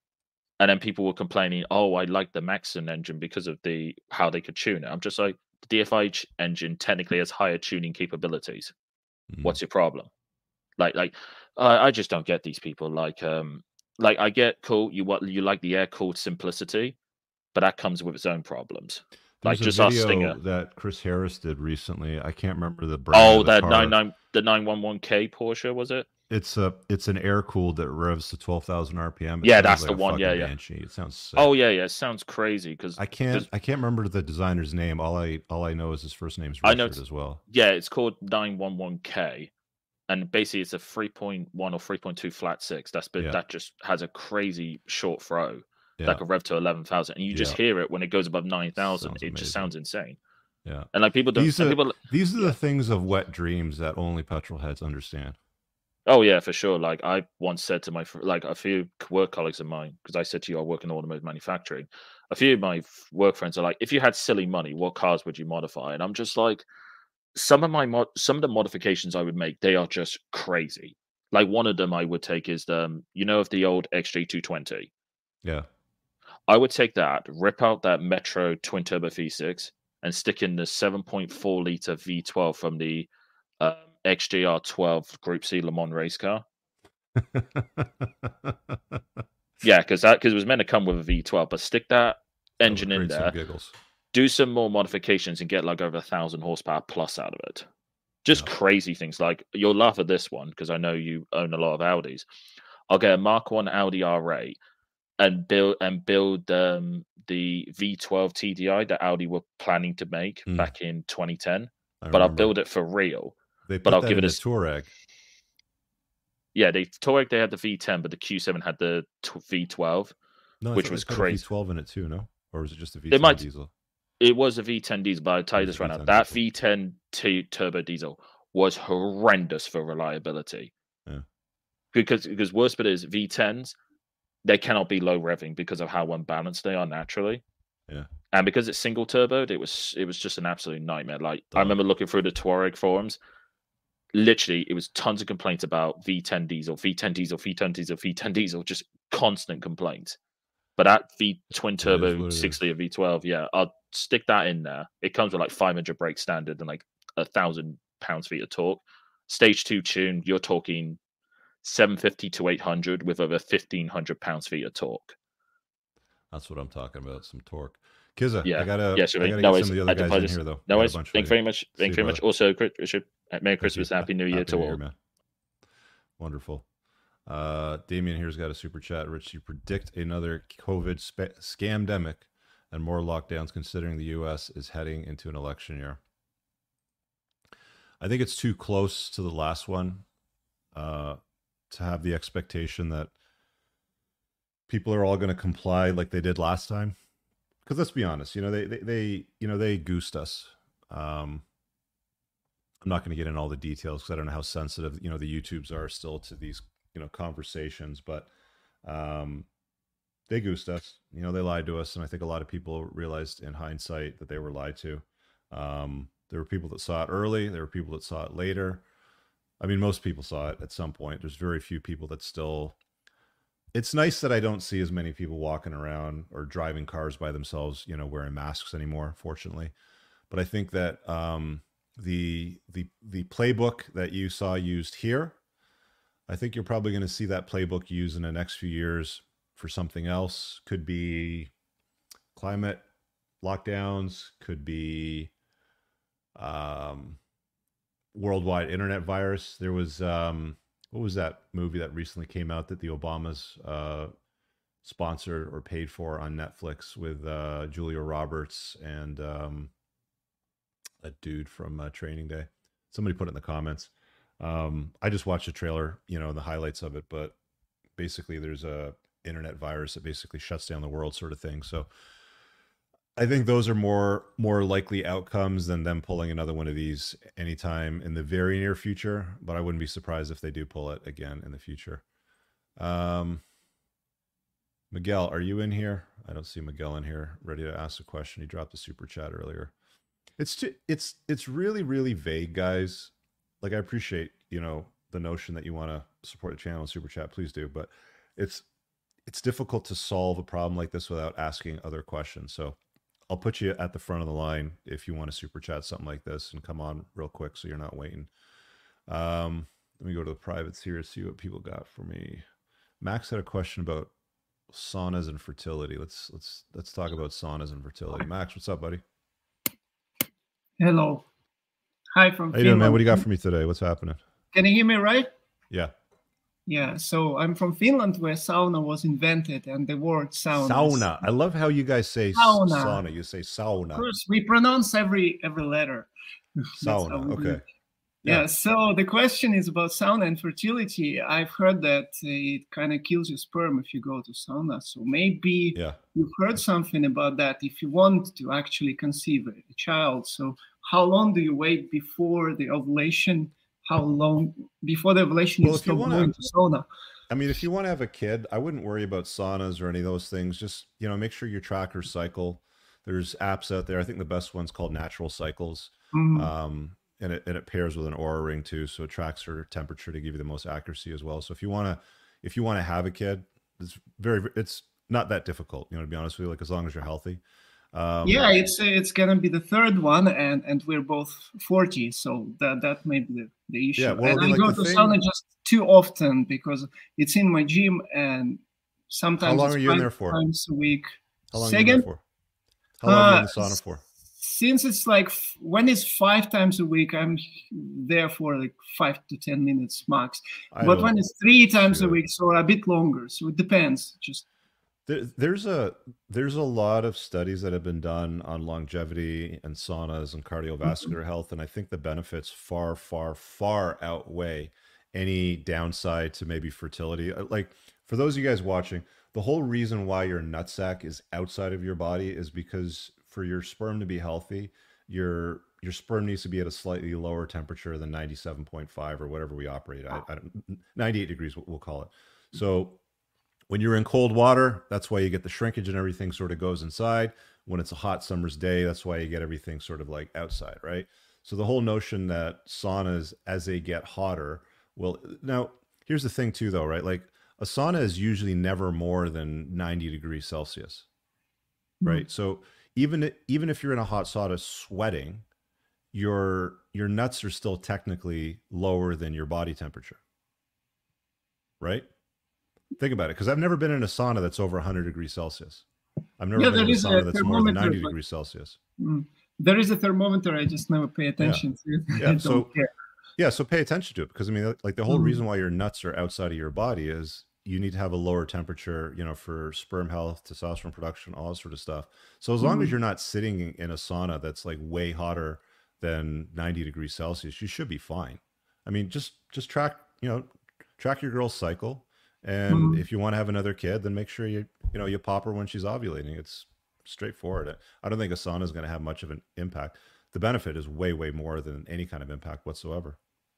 and then people were complaining, "Oh, I like the Maxon engine because of the how they could tune it." I'm just like, the D F I ch- engine technically has higher tuning capabilities. Mm. What's your problem? Like, like uh, I just don't get these people. Like, um, like I get cool. You what you like the air cooled simplicity, but that comes with its own problems. Like There's a just our video Stinger. that Chris Harris did recently. I can't remember the brand Oh, of the that nine car. nine the nine one one K Porsche was it? It's a it's an air cooled that revs to twelve thousand R P M. It Yeah, sounds that's like the a one. Yeah, fucking yeah. banshee. It sounds Oh, sick. yeah, yeah. It sounds crazy because I can't because I can't remember the designer's name. All I all I know is his first name's I know Richard it's as well. yeah, it's called nine one one K, and basically it's a three point one or three point two flat six. That's but Yeah, that just has a crazy short throw that yeah, can rev to eleven thousand, and you just yeah. hear it when it goes above nine thousand. Sounds It just amazing. sounds insane. Yeah. And like people don't, These and are people, these are yeah. the things of wet dreams that only petrol heads understand. Oh yeah, for sure. Like I once said to my fr- like a few work colleagues of mine, because I said to you I work in automotive manufacturing. A few of my f- work friends are like, if you had silly money, what cars would you modify? And I'm just like, some of my mod- some of the modifications I would make, they are just crazy. Like one of them I would take is the um, you know of the old X J two twenty. Yeah. I would take that, rip out that Metro twin turbo V six, and stick in the seven point four liter V twelve from the um, X J R twelve Group C Le Mans race car. Yeah, because that because it was meant to come with a V twelve, but stick that That would engine in create some there, giggles. do some more modifications, and get like over a thousand horsepower plus out of it. Just Yeah. crazy things. Like you'll laugh at this one because I know you own a lot of Audis. I'll get a Mark One Audi R eight and build and build um, the V twelve T D I that Audi were planning to make Mm, back in twenty ten, I but I'll remember. build it for real. They But put I'll that give in it a the s- Touareg. yeah. They Touareg they had the V ten, but the Q seven had the t- V twelve, No, I which thought they was put a crazy. V twelve in it too, no? Or was it just a They V ten might diesel? It was a V ten diesel, but I'll tell It you was a this right now. V ten That diesel. V ten T turbo diesel was horrendous for reliability. Yeah. Because because worst bit is V tens, they cannot be low revving because of how unbalanced they are naturally. Yeah. And because it's single turboed, it was it was just an absolute nightmare. Like I Dog. remember looking through the Touareg forums, literally it was tons of complaints about V ten diesel, V ten diesel, V ten diesel, V ten diesel, just constant complaints. But that V twin It is turbo what it six is. liter V twelve, yeah, I'll stick that in there. It comes with like five hundred brake standard and like a thousand pounds feet of torque. Stage two tune, you're talking seven fifty to eight hundred with over fifteen hundred pounds feet of torque. That's what I'm talking about. Some torque. Kizza, I Yeah, gotta yeah, I sure. gotta No get some worries. of the I other guys in apologize. here though. No I got a worries. bunch Thank you waiting. very much. See Thank you, you very much. brother. Also, Richard, Merry Thank you. Christmas, Happy New Year Happy to New Year, all. man. Wonderful. Uh, Damien here's got a super chat. Rich, you predict another COVID sp- scamdemic and more lockdowns considering the U S is heading into an election year. I think it's too close to the last one uh, to have the expectation that people are all going to comply like they did last time. Because let's be honest, you know, they, they, they you know, they goosed us. Um, I'm not going to get in all the details because I don't know how sensitive, you know, the YouTubes are still to these, you know, conversations, but um, they goosed us. You know, they lied to us, and I think a lot of people realized in hindsight that they were lied to. Um, There were people that saw it early. There were people that saw it later. I mean, most people saw it at some point. There's very few people that still. It's nice that I don't see as many people walking around or driving cars by themselves, you know, wearing masks anymore, fortunately. But I think that um, the the the playbook that you saw used here, I think you're probably going to see that playbook used in the next few years for something else. Could be climate lockdowns, could be um, worldwide internet virus. There was um, what was that movie that recently came out that the Obamas uh, sponsored or paid for on Netflix with uh, Julia Roberts and um, a dude from uh, Training Day. Somebody put it in the comments. Um, I just watched the trailer, you know, and the highlights of it, but basically there's a internet virus that basically shuts down the world, sort of thing. So I think those are more more likely outcomes than them pulling another one of these anytime in the very near future. But I wouldn't be surprised if they do pull it again in the future. Um, Miguel, are you in here? I don't see Miguel in here, ready to ask a question. He dropped a super chat earlier. It's too, it's it's really really vague, guys. Like I appreciate you know the notion that you want to support the channel and super chat, please do. But it's it's difficult to solve a problem like this without asking other questions. So I'll put you at the front of the line if you want to super chat something like this and come on real quick so you're not waiting. Um, let me go to the privates here and see what people got for me. Max had a question about saunas and fertility. Let's let's let's talk about saunas and fertility. Max, what's up, buddy? Hello. Hi from How you doing, man? What do you got for me today? What's happening? Can you hear me right? Yeah. Yeah, so I'm from Finland where sauna was invented and the word sauna. Sauna. I love how you guys say sauna. sauna. You say sauna. Of course, we pronounce every every letter. Sauna, okay. Yeah. yeah, so the question is about sauna and fertility. I've heard that it kind of kills your sperm if you go to sauna. So maybe yeah. you've heard something about that if you want to actually conceive a child. So how long do you wait before the ovulation? How long before the ovulation well, you stop wanna, going to sauna? I mean, if you want to have a kid, I wouldn't worry about saunas or any of those things. Just, you know, make sure you track your cycle. There's apps out there. I think the best one's called Natural Cycles. Mm-hmm. Um, and it, and it pairs with an Oura ring too. So it tracks her temperature to give you the most accuracy as well. So if you want to, if you want to have a kid, it's very, it's not that difficult, you know, to be honest with you, like as long as you're healthy. Um, yeah, it's it's gonna be the third one, and and we're both forty, so that that may be the, the issue. Yeah, well, and I, I mean, go like to thing... sauna just too often because it's in my gym, and sometimes how long it's are you in there for? Times a week. How long Second, are you in there for? How long uh, are you in the sauna for? Since it's like when it's five times a week, I'm there for like five to ten minutes max. I but when it's three times a week, so a bit longer. So it depends. Just. There's a there's a lot of studies that have been done on longevity and saunas and cardiovascular mm-hmm. health, and I think the benefits far, far, far outweigh any downside to maybe fertility. Like for those of you guys watching, the whole reason why your nutsack is outside of your body is because for your sperm to be healthy, your your sperm needs to be at a slightly lower temperature than ninety-seven point five or whatever we operate at. I don't, ninety-eight degrees, we'll call it. So when you're in cold water, that's why you get the shrinkage and everything sort of goes inside. When it's a hot summer's day, that's why you get everything sort of like outside, right? So the whole notion that saunas, as they get hotter, will... Now, here's the thing too, though, right? Like a sauna is usually never more than ninety degrees Celsius, right? Mm-hmm. So even, even if you're in a hot sauna sweating, your, your nuts are still technically lower than your body temperature, right? Think about it, because I've never been in a sauna that's over one hundred degrees Celsius. I've never yeah, been in a sauna a that's more than ninety but, degrees Celsius. Mm, there is a thermometer. I just never pay attention yeah. to it. Yeah, so care. yeah, so pay attention to it, because I mean, like the whole mm-hmm. reason why your nuts are outside of your body is you need to have a lower temperature, you know, for sperm health, testosterone production, all that sort of stuff. So as long mm-hmm. as you're not sitting in a sauna that's like way hotter than ninety degrees Celsius, you should be fine. I mean, just just track, you know, track your girl's cycle. And mm-hmm. if you want to have another kid, then make sure you, you know, you pop her when she's ovulating. It's straightforward. I don't think a sauna is going to have much of an impact. The benefit is way, way more than any kind of impact whatsoever.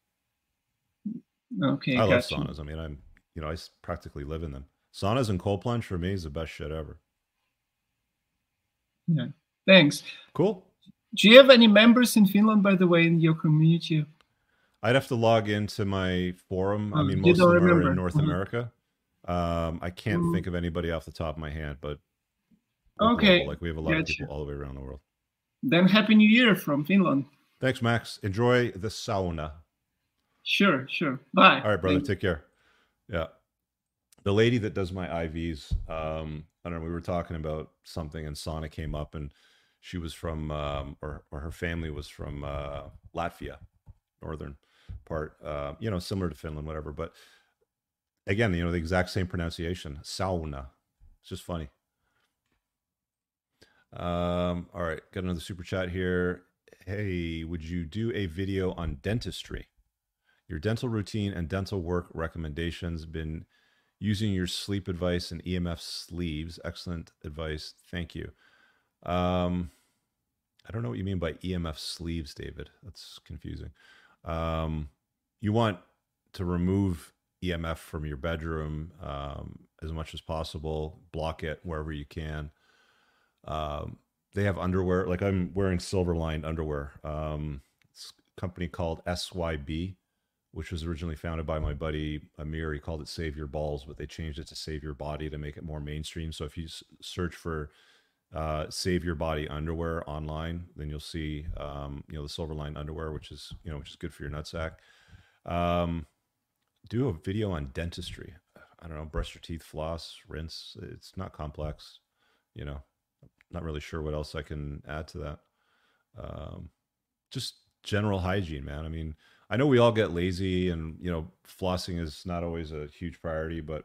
Okay. I love gotcha. saunas. I mean, I'm, you know, I practically live in them. Saunas and cold plunge for me is the best shit ever. Yeah. Thanks. Cool. Do you have any members in Finland, by the way, in your community? I'd have to log into my forum. Oh, I mean, you most of don't them remember. are in North Mhm. America. Um, I can't Mm. think of anybody off the top of my hand, but we're Okay. global. Like we have a lot of Gotcha. people all the way around the world. Then Happy New Year from Finland. Thanks, Max. Enjoy the sauna. Sure, sure. Bye. All right, brother. Thank- Take care. Yeah. The lady that does my I Vs, um, I don't know, we were talking about something and sauna came up, and she was from, um, or, or her family was from uh, Latvia, northern part, uh, you know, similar to Finland, whatever. But again, you know, the exact same pronunciation, sauna. It's just funny. Um, all right, got another super chat here. Hey, would you do a video on dentistry? Your dental routine and dental work recommendations. Been using your sleep advice and E M F sleeves. Excellent advice. Thank you. Um, I don't know what you mean by E M F sleeves, David. That's confusing. Um, you want to remove E M F from your bedroom um, as much as possible. Block it wherever you can. Um, they have underwear. Like I'm wearing silver lined underwear. Um, it's a company called S Y B, which was originally founded by my buddy Amir. He called it Save Your Balls, but they changed it to Save Your Body to make it more mainstream. So if you s- search for uh, Save Your Body underwear online, then you'll see, um, you know, the silver line underwear, which is, you know, which is good for your nutsack. Um, do a video on dentistry. I don't know, brush your teeth, floss, rinse. It's not complex, you know, not really sure what else I can add to that. Um, just general hygiene, man. I mean, I know we all get lazy and, you know, flossing is not always a huge priority, but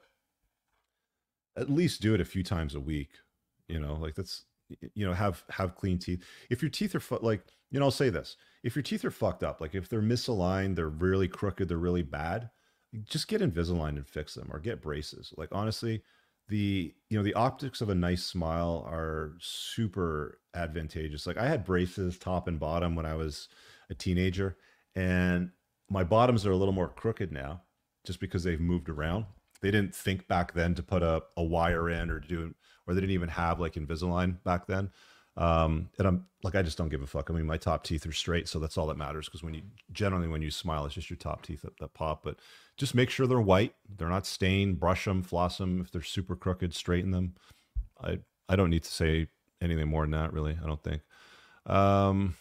at least do it a few times a week, you know, like that's, you know, have, have clean teeth. If your teeth are fu- like, you know, I'll say this, if your teeth are fucked up, like if they're misaligned, they're really crooked, they're really bad, just get Invisalign and fix them or get braces. Like, honestly, the, you know, the optics of a nice smile are super advantageous. Like I had braces top and bottom when I was a teenager, and my bottoms are a little more crooked now just because they've moved around. They didn't think back then to put a, a wire in or do, or they didn't even have like Invisalign back then. Um, and I'm like, I just don't give a fuck. I mean, my top teeth are straight, so that's all that matters. Because when you generally when you smile, it's just your top teeth that, that pop. But just make sure they're white, they're not stained. Brush them, floss them. If they're super crooked, straighten them. I I don't need to say anything more than that, really. I don't think. Um,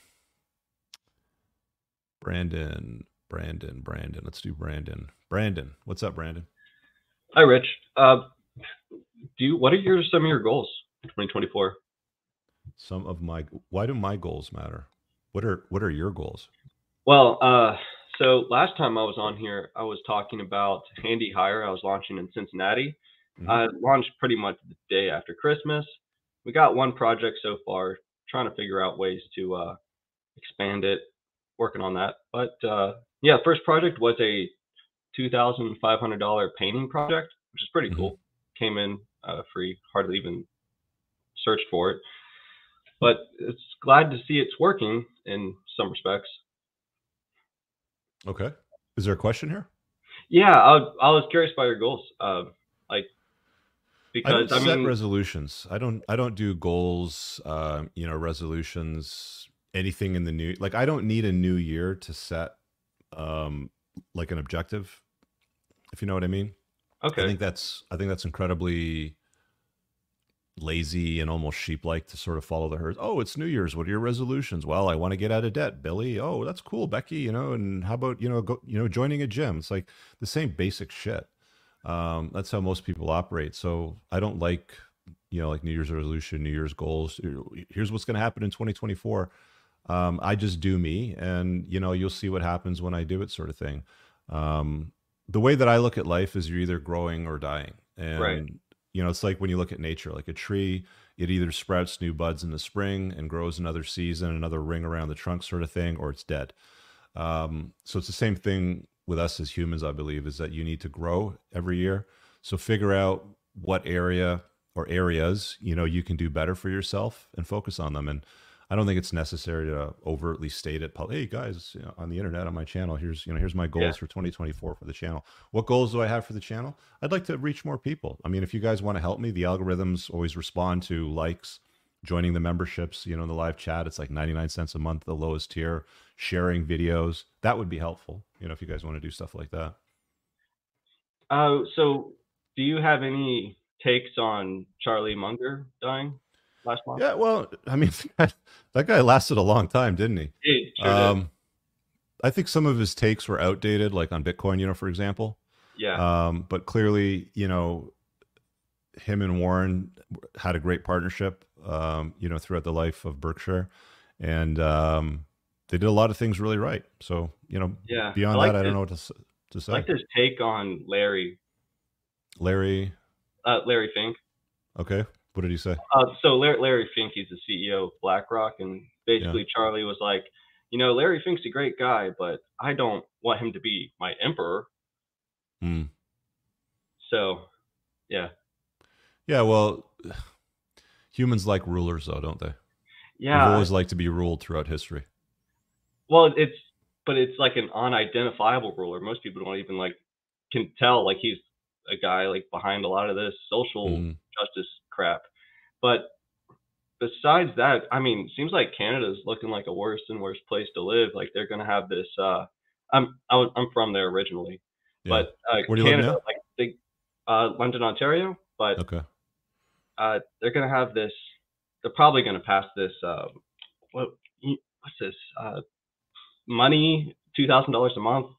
Brandon, Brandon, Brandon. Let's do Brandon. Brandon, what's up, Brandon? Hi, Rich. Uh, do you, what are your some of your goals for twenty twenty-four? Some of my, why do my goals matter? What are what are your goals? Well, uh, so last time I was on here, I was talking about Handy Hire. I was launching in Cincinnati. Mhm. I launched pretty much the day after Christmas. We got one project so far, trying to figure out ways to uh, expand it, working on that. But uh, yeah, first project was a two thousand five hundred dollars painting project, which is pretty Mhm. cool. Came in uh, free, hardly even searched for it. But it's glad to see it's working in some respects. Okay. Is there a question here? Yeah, I, I was curious about your goals. Uh, like, I don't because I, set mean, resolutions. I don't. I don't do goals. Uh, you know, resolutions. Anything in the new. Like, I don't need a new year to set, um, like an objective. If you know what I mean. okay. I think that's. I think that's incredibly lazy and almost sheep-like to sort of follow the herd. Oh, it's New Year's. What are your resolutions? Well, I want to get out of debt, Billy. Oh, that's cool, Becky. You know, and how about you know, go, you know, joining a gym? It's like the same basic shit. Um, that's how most people operate. So I don't like, you know, like New Year's resolution, New Year's goals. Here's what's going to happen in twenty twenty-four. Um, I just do me, and you know, you'll see what happens when I do it, sort of thing. Um, the way that I look at life is you're either growing or dying, and Right. you know, it's like when you look at nature, like a tree, it either sprouts new buds in the spring and grows another season, another ring around the trunk, sort of thing, or it's dead. Um, so it's the same thing with us as humans, I believe, is that you need to grow every year. So figure out what area or areas, you know, you can do better for yourself and focus on them. And I don't think it's necessary to overtly state it. Hey guys, you know, on the internet, on my channel, here's, you know, here's my goals Yeah. for twenty twenty-four for the channel. What goals do I have for the channel? I'd like to reach more people. I mean, if you guys want to help me, the algorithms always respond to likes, joining the memberships, you know, in the live chat. It's like ninety-nine cents a month, the lowest tier, sharing videos. That would be helpful, you know, if you guys want to do stuff like that. Uh, so do you have any takes on Charlie Munger dying last month? Yeah, well, I mean, that guy lasted a long time, didn't he? He sure um, did. I think some of his takes were outdated, like on Bitcoin, you know, for example. Yeah. Um, but clearly, you know, him and Warren had a great partnership, um, you know, throughout the life of Berkshire. And um, they did a lot of things really right. So, you know, yeah. beyond I like that, his, I don't know what to, to say. I like his take on Larry. Larry? Uh, Larry Fink. Okay. What did he say? Uh, so Larry, Larry Fink, he's the C E O of BlackRock. And basically yeah. Charlie was like, you know, Larry Fink's a great guy, but I don't want him to be my emperor. Hmm. So, yeah. Yeah, well, humans like rulers, though, don't they? Yeah. We've always liked to be ruled throughout history. Well, it's, but it's like an unidentifiable ruler. Most people don't even like, can tell like he's a guy like behind a lot of this social mm. justice crap. But besides that, I mean, it seems like Canada's looking like a worse and worse place to live. Like they're going to have this, uh, I'm, I was, I'm from there originally, yeah. but uh, Where do you Canada, live now? like they, uh, London, Ontario, but okay. uh, they're going to have this, they're probably going to pass this, uh, what, what's this, uh, money, two thousand dollars a month.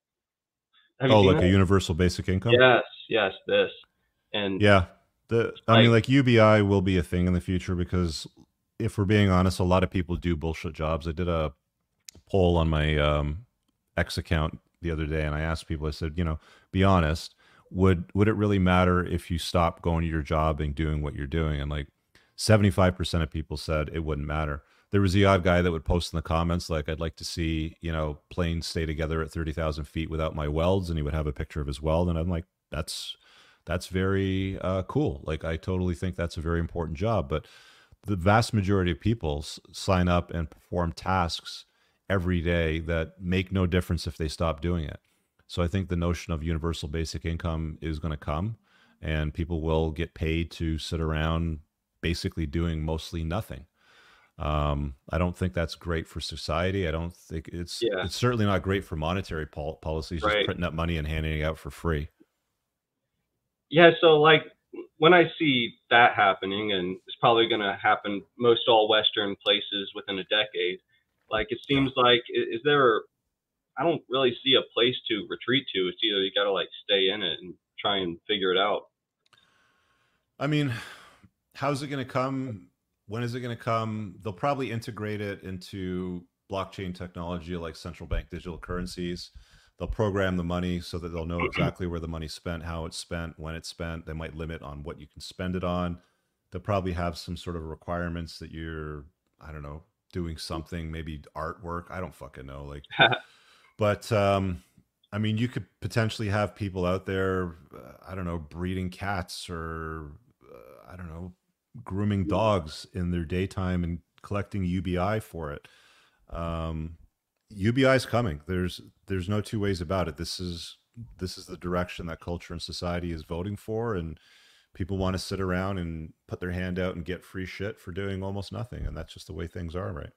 Oh, like that? A universal basic income? Yes, yes, this. And yeah, the I like, mean, like U B I will be a thing in the future because if we're being honest, a lot of people do bullshit jobs. I did a poll on my um, X account the other day, and I asked people, I said, you know, be honest, would would it really matter if you stopped going to your job and doing what you're doing? And like seventy-five percent of people said it wouldn't matter. There was the odd guy that would post in the comments, like, I'd like to see, you know, planes stay together at thirty thousand feet without my welds. And he would have a picture of his weld. And I'm like, that's, that's very uh, cool. Like, I totally think that's a very important job. But the vast majority of people s- sign up and perform tasks every day that make no difference if they stop doing it. So I think the notion of universal basic income is going to come, and people will get paid to sit around basically doing mostly nothing. Um, I don't think that's great for society. I don't think it's yeah. it's certainly not great for monetary pol- policies, right. just printing up money and handing it out for free. Yeah, so like when I see that happening, and it's probably going to happen most all Western places within a decade, like it seems yeah. like, is there, I don't really see a place to retreat to. It's either you got to like stay in it and try and figure it out. I mean, how's it going to come? When is it going to come? They'll probably integrate it into blockchain technology like central bank digital currencies. They'll program the money so that they'll know exactly where the money's spent, how it's spent, when it's spent. They might limit on what you can spend it on. They'll probably have some sort of requirements that you're, I don't know, doing something, maybe artwork. I don't fucking know. Like, but um, I mean, you could potentially have people out there, uh, I don't know, breeding cats or uh, I don't know, grooming dogs in their daytime and collecting U B I for it. Um, U B I is coming. There's there's no two ways about it. This is this is the direction that culture and society is voting for, and people want to sit around and put their hand out and get free shit for doing almost nothing, and that's just the way things are, right?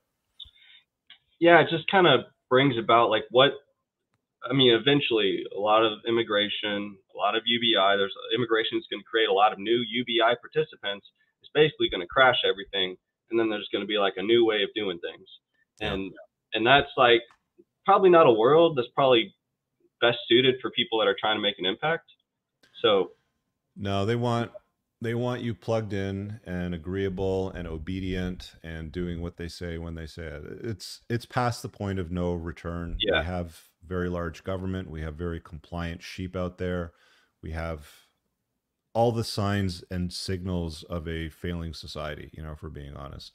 Yeah, it just kind of brings about like what I mean. Eventually, a lot of immigration, a lot of U B I. There's immigration is going to create a lot of new U B I participants. It's basically going to crash everything, and then there's going to be like a new way of doing things, and yeah. and that's like probably not a world that's probably best suited for people that are trying to make an impact. So no, they want they want you plugged in and agreeable and obedient and doing what they say when they say it. It's it's past the point of no return. Yeah. We have very large government. We have very compliant sheep out there. We have all the signs and signals of a failing society, you know, if we're being honest.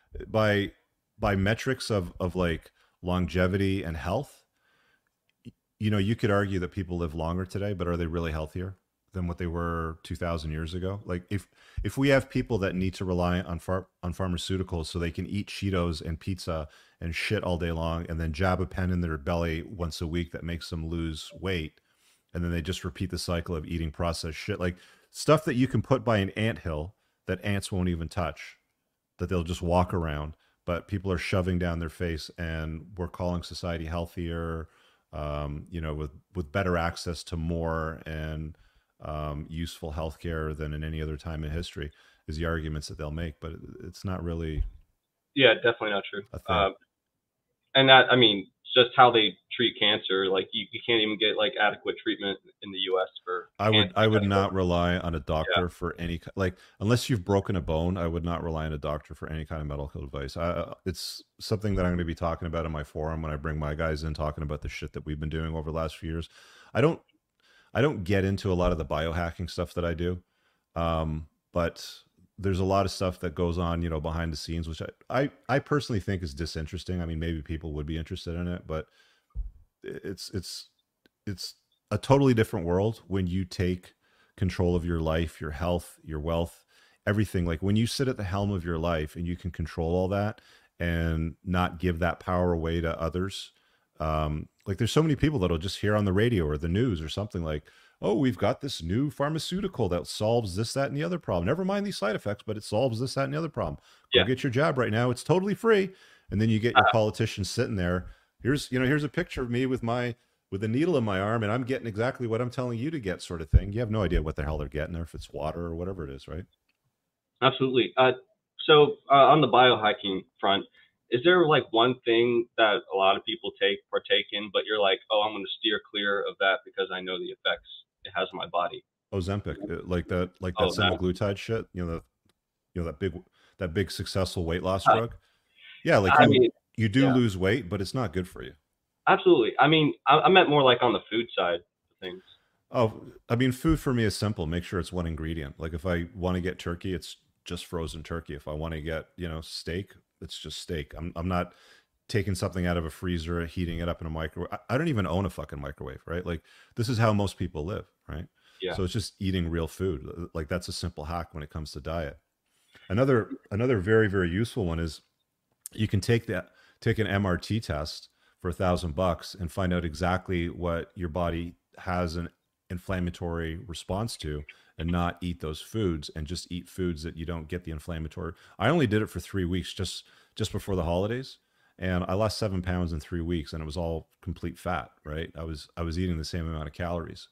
By by metrics of of like longevity and health, you know, you could argue that people live longer today, but are they really healthier than what they were two thousand years ago? Like if if we have people that need to rely on far, on pharmaceuticals so they can eat Cheetos and pizza and shit all day long and then jab a pen in their belly once a week that makes them lose weight, and then they just repeat the cycle of eating processed shit, like stuff that you can put by an anthill that ants won't even touch. that they'll just walk around, but people are shoving down their face, and we're calling society healthier, um, you know, with, with better access to more and um, useful healthcare than in any other time in history, is the arguments that they'll make. But it's not really. Yeah, definitely not true. Uh, and that, I mean, just how they treat cancer, like you, you can't even get like adequate treatment in the U S for I would cancer. I would not rely on a doctor Yeah. for any, like, unless you've broken a bone, I would not rely on a doctor for any kind of medical advice. I, it's something that I'm going to be talking about in my forum when I bring my guys in, talking about the shit that we've been doing over the last few years. I don't I don't get into a lot of the biohacking stuff that I do, um, but there's a lot of stuff that goes on, you know, behind the scenes, which I, I, I personally think is disinteresting. I mean, maybe people would be interested in it, but it's, it's, it's a totally different world when you take control of your life, your health, your wealth, everything. Like when you sit at the helm of your life and you can control all that and not give that power away to others. Um, like there's so many people that'll just hear on the radio or the news or something like, oh, we've got this new pharmaceutical that solves this, that, and the other problem. Never mind these side effects, but it solves this, that, and the other problem. Go Yeah. get your jab right now. It's totally free. And then you get your uh, politician sitting there. Here's, you know, here's a picture of me with my, with a needle in my arm, and I'm getting exactly what I'm telling you to get, sort of thing. You have no idea what the hell they're getting, or if it's water or whatever it is, right? Absolutely. Uh, so uh, on the biohacking front, is there like one thing that a lot of people take partake in, but you're like, oh, I'm going to steer clear of that because I know the effects it has on my body? Ozempic, like that, like that Oh, that- semaglutide shit. You know, the, you know that big, that big successful weight loss Uh, drug. Yeah, like I you, mean, you do yeah. lose weight, but it's not good for you. Absolutely. I mean, I, I meant more like on the food side of things. Oh, I mean, food for me is simple. Make sure it's one ingredient. Like if I want to get turkey, it's just frozen turkey. If I want to get, you know, steak, it's just steak. I'm, I'm not taking something out of a freezer, heating it up in a microwave. I, I don't even own a fucking microwave, right? Like this is how most people live, right? Yeah. So it's just eating real food. Like that's a simple hack when it comes to diet. Another, another very, very useful one is you can take that, take an M R T test for a thousand bucks and find out exactly what your body has an inflammatory response to, and not eat those foods, and just eat foods that you don't get the inflammatory. I only did it for three weeks, just, just before the holidays. And I lost seven pounds in three weeks and it was all complete fat, right? I was, I was eating the same amount of calories.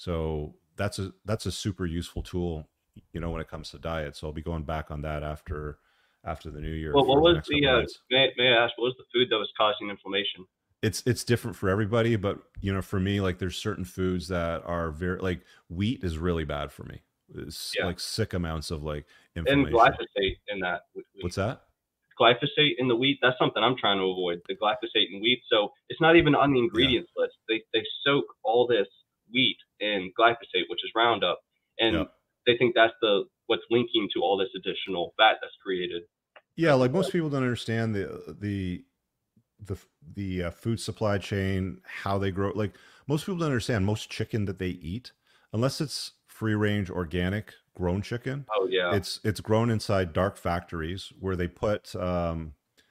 So that's a, that's a super useful tool, you know, when it comes to diet. So I'll be going back on that after, after the new year. Well, what the was the, uh, may, may I ask, what was the food that was causing inflammation? It's, it's different for everybody, but you know, for me, like there's certain foods that are very, like wheat is really bad for me. It's Yeah. like sick amounts of like And inflammation. glyphosate in that. wheat. What's that? Glyphosate in the wheat, that's something I'm trying to avoid, the glyphosate in wheat. So it's not even on the ingredients list. They they soak all this wheat in glyphosate, which is Roundup, and Yeah. they think that's the what's linking to all this additional fat that's created. Yeah, like most people don't understand the the the the uh, food supply chain, how they grow. Like most people don't understand most chicken that they eat, unless it's free range organic grown chicken. Oh yeah. It's it's grown inside dark factories where they put um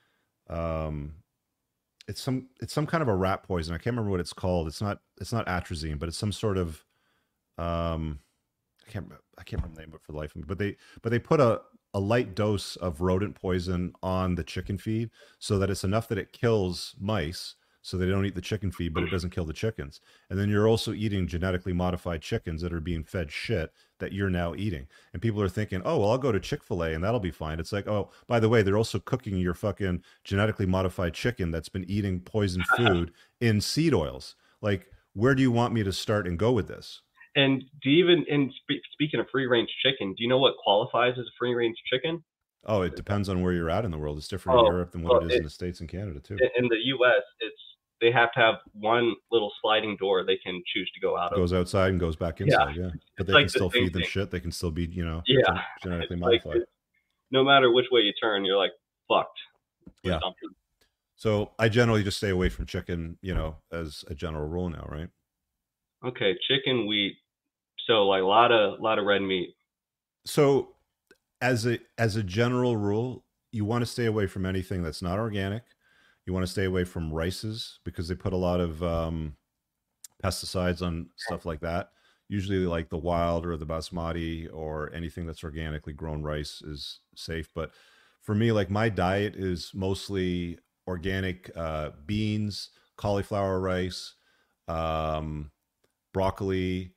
um it's some it's some kind of a rat poison. I can't remember what it's called. It's not it's not atrazine, but it's some sort of um I can't I can't remember the name of it for the life of me. But they but they put a a light dose of rodent poison on the chicken feed so that it's enough that it kills mice so they don't eat the chicken feed, but it doesn't kill the chickens. And then you're also eating genetically modified chickens that are being fed shit that you're now eating. And people are thinking, oh, well, I'll go to Chick-fil-A and that'll be fine. It's like, oh, by the way, they're also cooking your fucking genetically modified chicken that's been eating poisoned food in seed oils. Like, where do you want me to start and go with this? And do you even, in spe- speaking of free range chicken, do you know what qualifies as a free range chicken? Oh, it depends on where you're at in the world. It's different Oh, in Europe than what well, it is it- in the States and Canada too. In in the U S, it's they have to have one little sliding door they can choose to go out of. Goes outside and goes back inside, yeah. But It's they like can the still same feed them thing. shit. They can still be, you know, Yeah. gen- genetically It's like, modified. it- no matter which way you turn, you're like fucked. with Yeah. something. So I generally just stay away from chicken, you know, as a general rule now, right? Okay, chicken, wheat. So like a lot of lot of red meat. So as a as a general rule, you want to stay away from anything that's not organic. You want to stay away from rices because they put a lot of um, pesticides on stuff like that. Usually like the wild or the basmati or anything that's organically grown rice is safe. But for me, like my diet is mostly organic uh, beans, cauliflower rice, um, broccoli,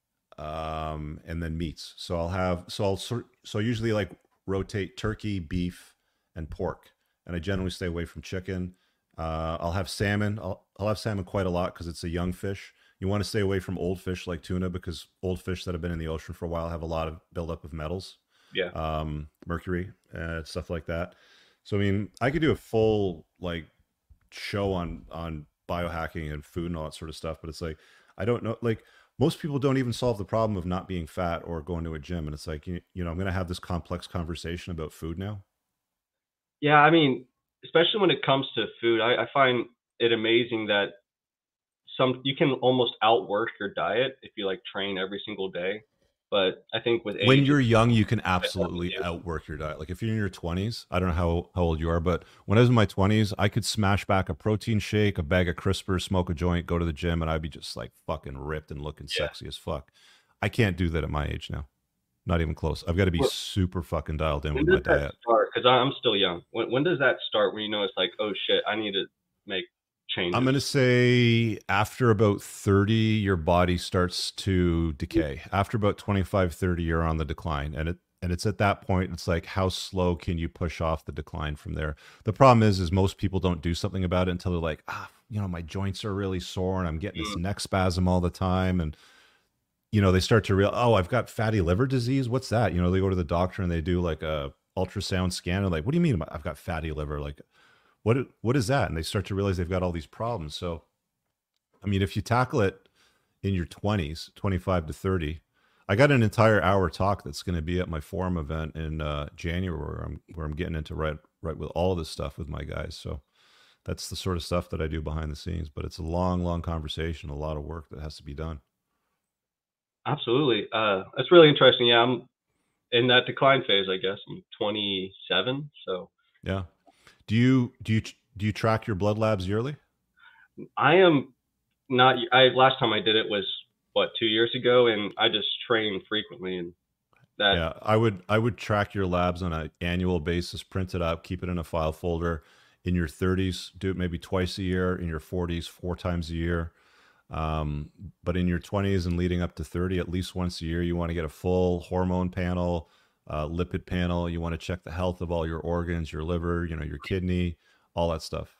um, and then meats. So I'll have so I'll sort so I usually like rotate turkey, beef, and pork, and I generally stay away from chicken. Uh, I'll have salmon. I'll I'll have salmon quite a lot because it's a young fish. You want to stay away from old fish like tuna because old fish that have been in the ocean for a while have a lot of buildup of metals, Yeah. um, mercury, uh, stuff like that. So I mean, I could do a full like show on on biohacking and food and all that sort of stuff, but it's like I don't know. Like most people don't even solve the problem of not being fat or going to a gym, and it's like you, you know I'm going to have this complex conversation about food now. Yeah, I mean, especially when it comes to food, I, I find it amazing that some you can almost outwork your diet if you like train every single day. But I think with age, when you're young, you can absolutely outwork your diet. Like if you're in your twenties, I don't know how, how old you are, but when I was in my twenties, I could smash back a protein shake, a bag of Crispers, smoke a joint, go to the gym, and I'd be just like fucking ripped and looking Yeah. sexy as fuck. I can't do that at my age now. Not even close. I've got to be Well, super fucking dialed in when with my does that diet. start? Because I'm still young. When when does that start? When you know it's like, oh shit, I need to make changes. I'm going to say after about thirty, your body starts to decay. After about twenty-five, thirty, you're on the decline. And it and it's at that point, it's like, how slow can you push off the decline from there? The problem is, is most people don't do something about it until they're like, ah, you know, my joints are really sore and I'm getting this Mm. neck spasm all the time. And, you know, they start to realize, oh, I've got fatty liver disease. What's that? You know, they go to the doctor and they do like a ultrasound scan. And like, what do you mean I've got fatty liver? Like, what what is that? And they start to realize they've got all these problems. So, I mean, if you tackle it in your twenties, twenty-five to thirty, I got an entire hour talk that's going to be at my forum event in uh, January, where I'm where I'm getting into right right with all of this stuff with my guys. So that's the sort of stuff that I do behind the scenes. But it's a long, long conversation, a lot of work that has to be done. Absolutely. Uh, that's really interesting. Yeah, I'm in that decline phase. I guess I'm twenty-seven. So Yeah. Do you do you do you track your blood labs yearly? I am not. I last time I did it was what two years ago, and I just train frequently, and that Yeah, I would I would track your labs on an annual basis, print it up, keep it in a file folder. In your thirties, do it maybe twice a year. In your forties, four times a year. Um, but in your twenties and leading up to thirty, at least once a year, you want to get a full hormone panel, uh, lipid panel. You want to check the health of all your organs, your liver, you know, your kidney, all that stuff.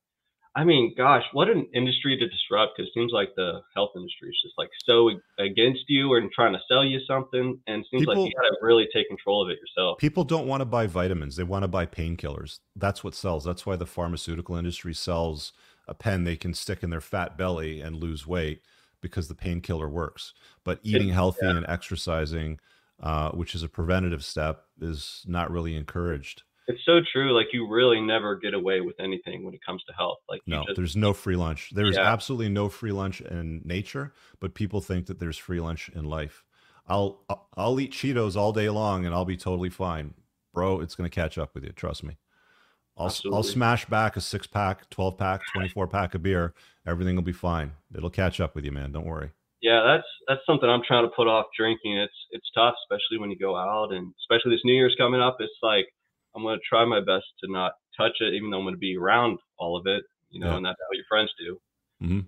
I mean, gosh, what an industry to disrupt, because it seems like the health industry is just like so against you or trying to sell you something. And it seems People- like you got to really take control of it yourself. People don't want to buy vitamins. They want to buy painkillers. That's what sells. That's why the pharmaceutical industry sells a pen they can stick in their fat belly and lose weight, because the painkiller works. But eating healthy and exercising, uh, which is a preventative step, is not really encouraged. It's so true. Like you really never get away with anything when it comes to health. Like you No, just, there's no free lunch. There's Yeah. absolutely no free lunch in nature, but people think that there's free lunch in life. I'll I'll- I'll eat Cheetos all day long and I'll be totally fine, bro. It's gonna catch up with you. Trust me. I'll I'll Absolutely. smash back a six pack, twelve pack, twenty-four pack of beer. Everything will be fine. It'll catch up with you, man. Don't worry. yeah, that's that's something I'm trying to put off drinking. It's it's tough, especially when you go out, and especially this New Year's coming up. It's like I'm gonna try my best to not touch it, even though I'm gonna be around all of it, you know, Yeah. and that's how your friends do. Mhm.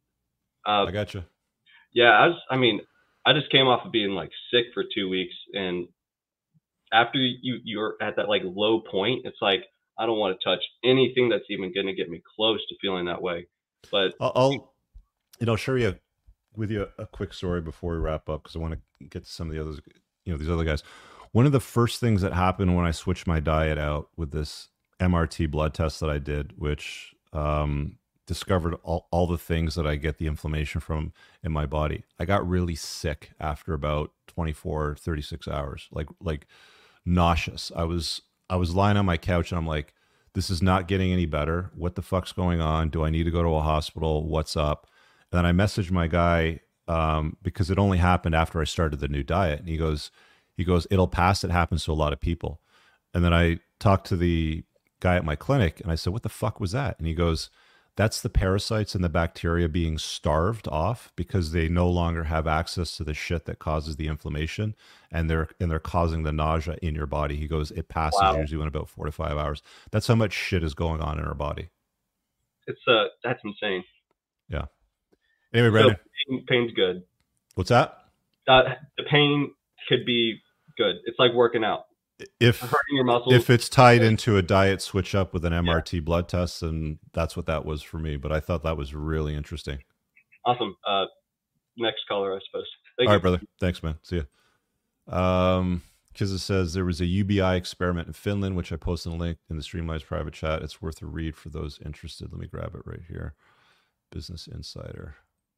Uh, I got you. yeah, I was. I mean, I just came off of being like sick for two weeks, and after you you're at that like low point, it's like I don't want to touch anything that's even gonna get me close to feeling that way. But I'll, I'll you know share you with you a, a quick story before we wrap up, because I want to get to some of the others. You know, these other guys. One of the first things that happened when I switched my diet out with this M R T blood test that I did, which um, discovered all, all the things that I get the inflammation from in my body. I got really sick after about twenty-four, thirty-six hours, like like nauseous. I was I was lying on my couch and I'm like, this is not getting any better. What the fuck's going on? Do I need to go to a hospital? What's up? And then I messaged my guy um, because it only happened after I started the new diet. And he goes, he goes, it'll pass. It happens to a lot of people. And then I talked to the guy at my clinic and I said, what the fuck was that? And he goes, that's the parasites and the bacteria being starved off because they no longer have access to the shit that causes the inflammation, and they're and they're causing the nausea in your body. He goes, it passes wow. usually in about four to five hours. That's how much shit is going on in our body. It's uh, that's insane. Yeah. Anyway, Brandon, so pain, pain's good. What's that? Uh, the pain could be good. It's like working out. If hurting your muscles. If it's tied into a diet switch up with an M R T yeah. blood test, and that's what that was for me. But I thought that was really interesting. Awesome. Uh, next caller, I suppose. Thank All you. right, brother. Thanks, man. See ya. Um, Kizza says there was a U B I experiment in Finland, which I posted a link in the Streamlines private chat. It's worth a read for those interested. Let me grab it right here. Business Insider.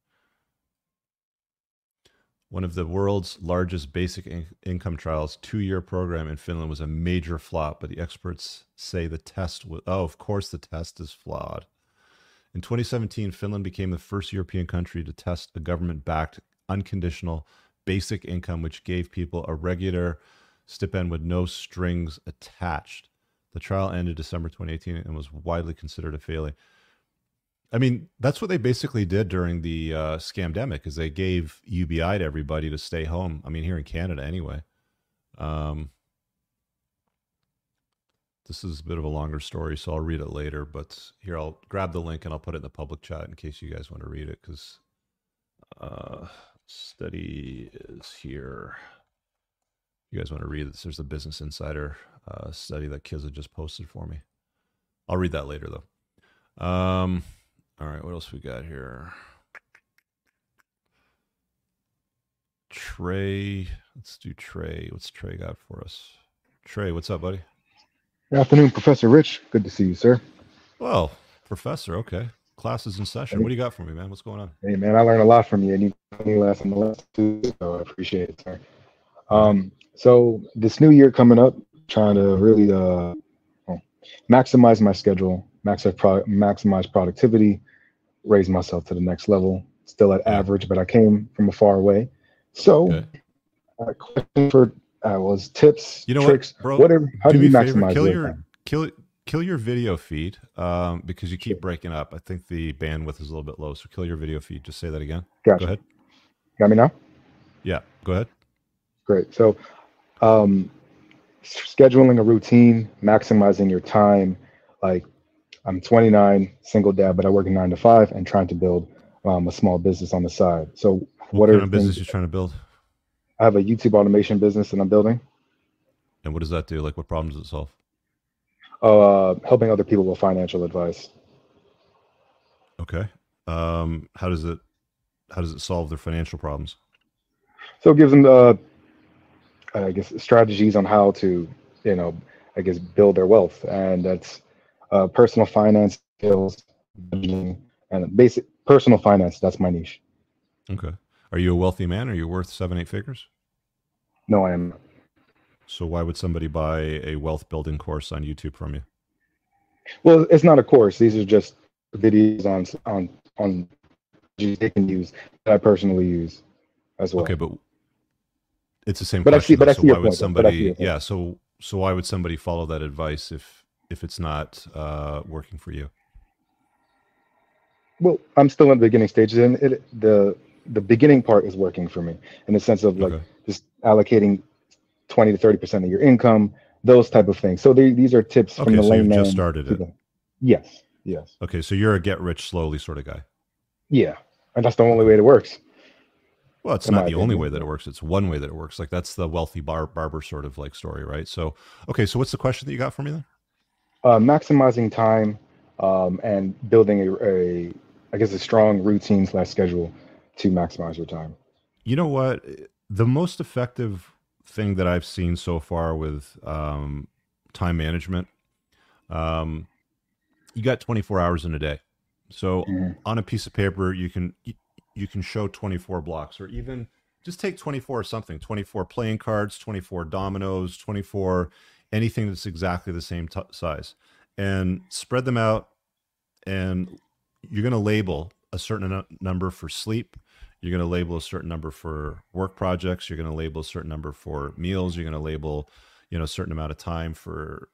One of the world's largest basic in income trials, two-year program in Finland, was a major flop, but the experts say the test was, oh, of course the test is flawed. In twenty seventeen, Finland became the first European country to test a government-backed, unconditional basic income, which gave people a regular stipend with no strings attached. The trial ended December twenty eighteen and was widely considered a failure. I mean, that's what they basically did during the uh, scamdemic, is they gave U B I to everybody to stay home. I mean, here in Canada anyway. Um, this is a bit of a longer story, so I'll read it later. But here, I'll grab the link and I'll put it in the public chat in case you guys want to read it, because uh, study is here. If you guys want to read this, there's a Business Insider uh, study that Kizza just posted for me. I'll read that later, though. Um... All right, what else we got here? Trey, let's do Trey. What's Trey got for us? Trey, what's up, buddy? Good afternoon, Professor Rich. Good to see you, sir. Well, Professor, okay. Class is in session. Hey. What do you got for me, man? What's going on? Hey, man, I learned a lot from you, and you told me last in the last two, so I appreciate it, sir. Um, so this new year coming up, trying to really uh, maximize my schedule, maximize, pro maximize productivity, raise myself to the next level. Still at average, but I came from a far away. So, okay. uh, question for uh, was tips, you know tricks, what, bro, whatever. How do, do you maximize kill your your time? kill kill your video feed um, because you keep breaking up. I think the bandwidth is a little bit low, so kill your video feed. Just say that again. Gotcha. Go ahead. Got me now? Yeah, go ahead. Great. So, um, scheduling a routine, maximizing your time, like. I'm twenty-nine, single dad, but I work a nine to five and trying to build um, a small business on the side. So what, what are kind of business you trying to build? I have a YouTube automation business that I'm building. And what does that do? Like, what problems does it solve? Uh, helping other people with financial advice. Okay. Um, how does it, how does it solve their financial problems? So it gives them the, I guess, strategies on how to, you know, I guess, build their wealth. And that's, Uh, personal finance skills, and basic personal finance. That's my niche. Okay. Are you a wealthy man? Are you worth seven, eight figures? No, I am not. So why would somebody buy a wealth building course on YouTube from you? Well, it's not a course. These are just videos on on on they can use that I personally use as well. Okay, but it's the same but question. I see, but I so see why your would point, somebody? Yeah. So so why would somebody follow that advice if if it's not uh, working for you? Well, I'm still in the beginning stages, and it, the the beginning part is working for me in the sense of like okay. just allocating twenty to thirty percent of your income, those type of things. So they, these are tips okay, from the so layman. You've just started it. The, yes, yes. Okay, so you're a get rich slowly sort of guy. Yeah, and that's the only way it works. Well, it's not the opinion. only way that it works. It's one way that it works. Like that's the wealthy bar barber sort of like story, right? So, okay, so what's the question that you got for me then? Uh, maximizing time um, and building a, a, I guess, a strong routine slash schedule to maximize your time. You know what? The most effective thing that I've seen so far with um, time management, um, you got twenty-four hours in a day. So mm-hmm. on a piece of paper, you can you can show twenty-four blocks, or even just take twenty-four or something, twenty-four playing cards, twenty-four dominoes, twenty-four anything that's exactly the same t size, and spread them out. And you're going to label a certain number for sleep. You're going to label a certain number for work projects. You're going to label a certain number for meals. You're going to label, you know, a certain amount of time for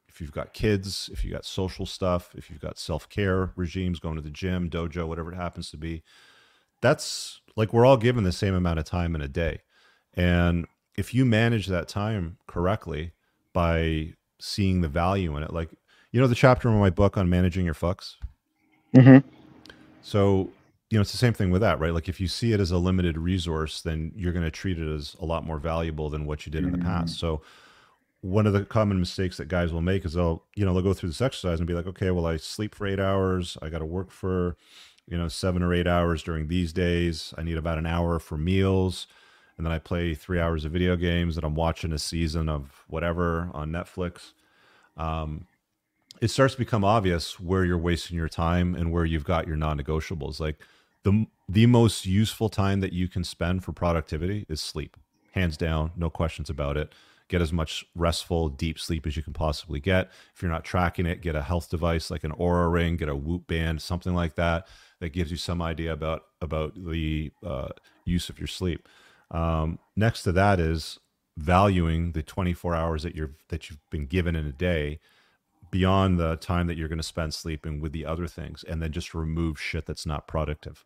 if you've got kids, if you've got social stuff, if you've got self-care regimes, going to the gym, dojo, whatever it happens to be, that's like we're all given the same amount of time in a day. And if you manage that time correctly by seeing the value in it, like, you know, the chapter in my book on managing your fucks. Mm-hmm. So, you know, it's the same thing with that, right? Like if you see it as a limited resource, then you're going to treat it as a lot more valuable than what you did in the past. So one of the common mistakes that guys will make is they'll, you know, they'll go through this exercise and be like, okay, well, I sleep for eight hours. I got to work for, you know, seven or eight hours during these days. I need about an hour for meals. And then I play three hours of video games, and I'm watching a season of whatever on Netflix. Um, it starts to become obvious where you're wasting your time and where you've got your non-negotiables. Like the, the most useful time that you can spend for productivity is sleep, hands down, no questions about it. Get as much restful, deep sleep as you can possibly get. If you're not tracking it, get a health device like an Oura Ring, get a Whoop band, something like that, that gives you some idea about, about the uh, use of your sleep. Um, next to that is valuing the twenty-four hours that you're, that you've been given in a day beyond the time that you're going to spend sleeping with the other things, and then just remove shit that's not productive.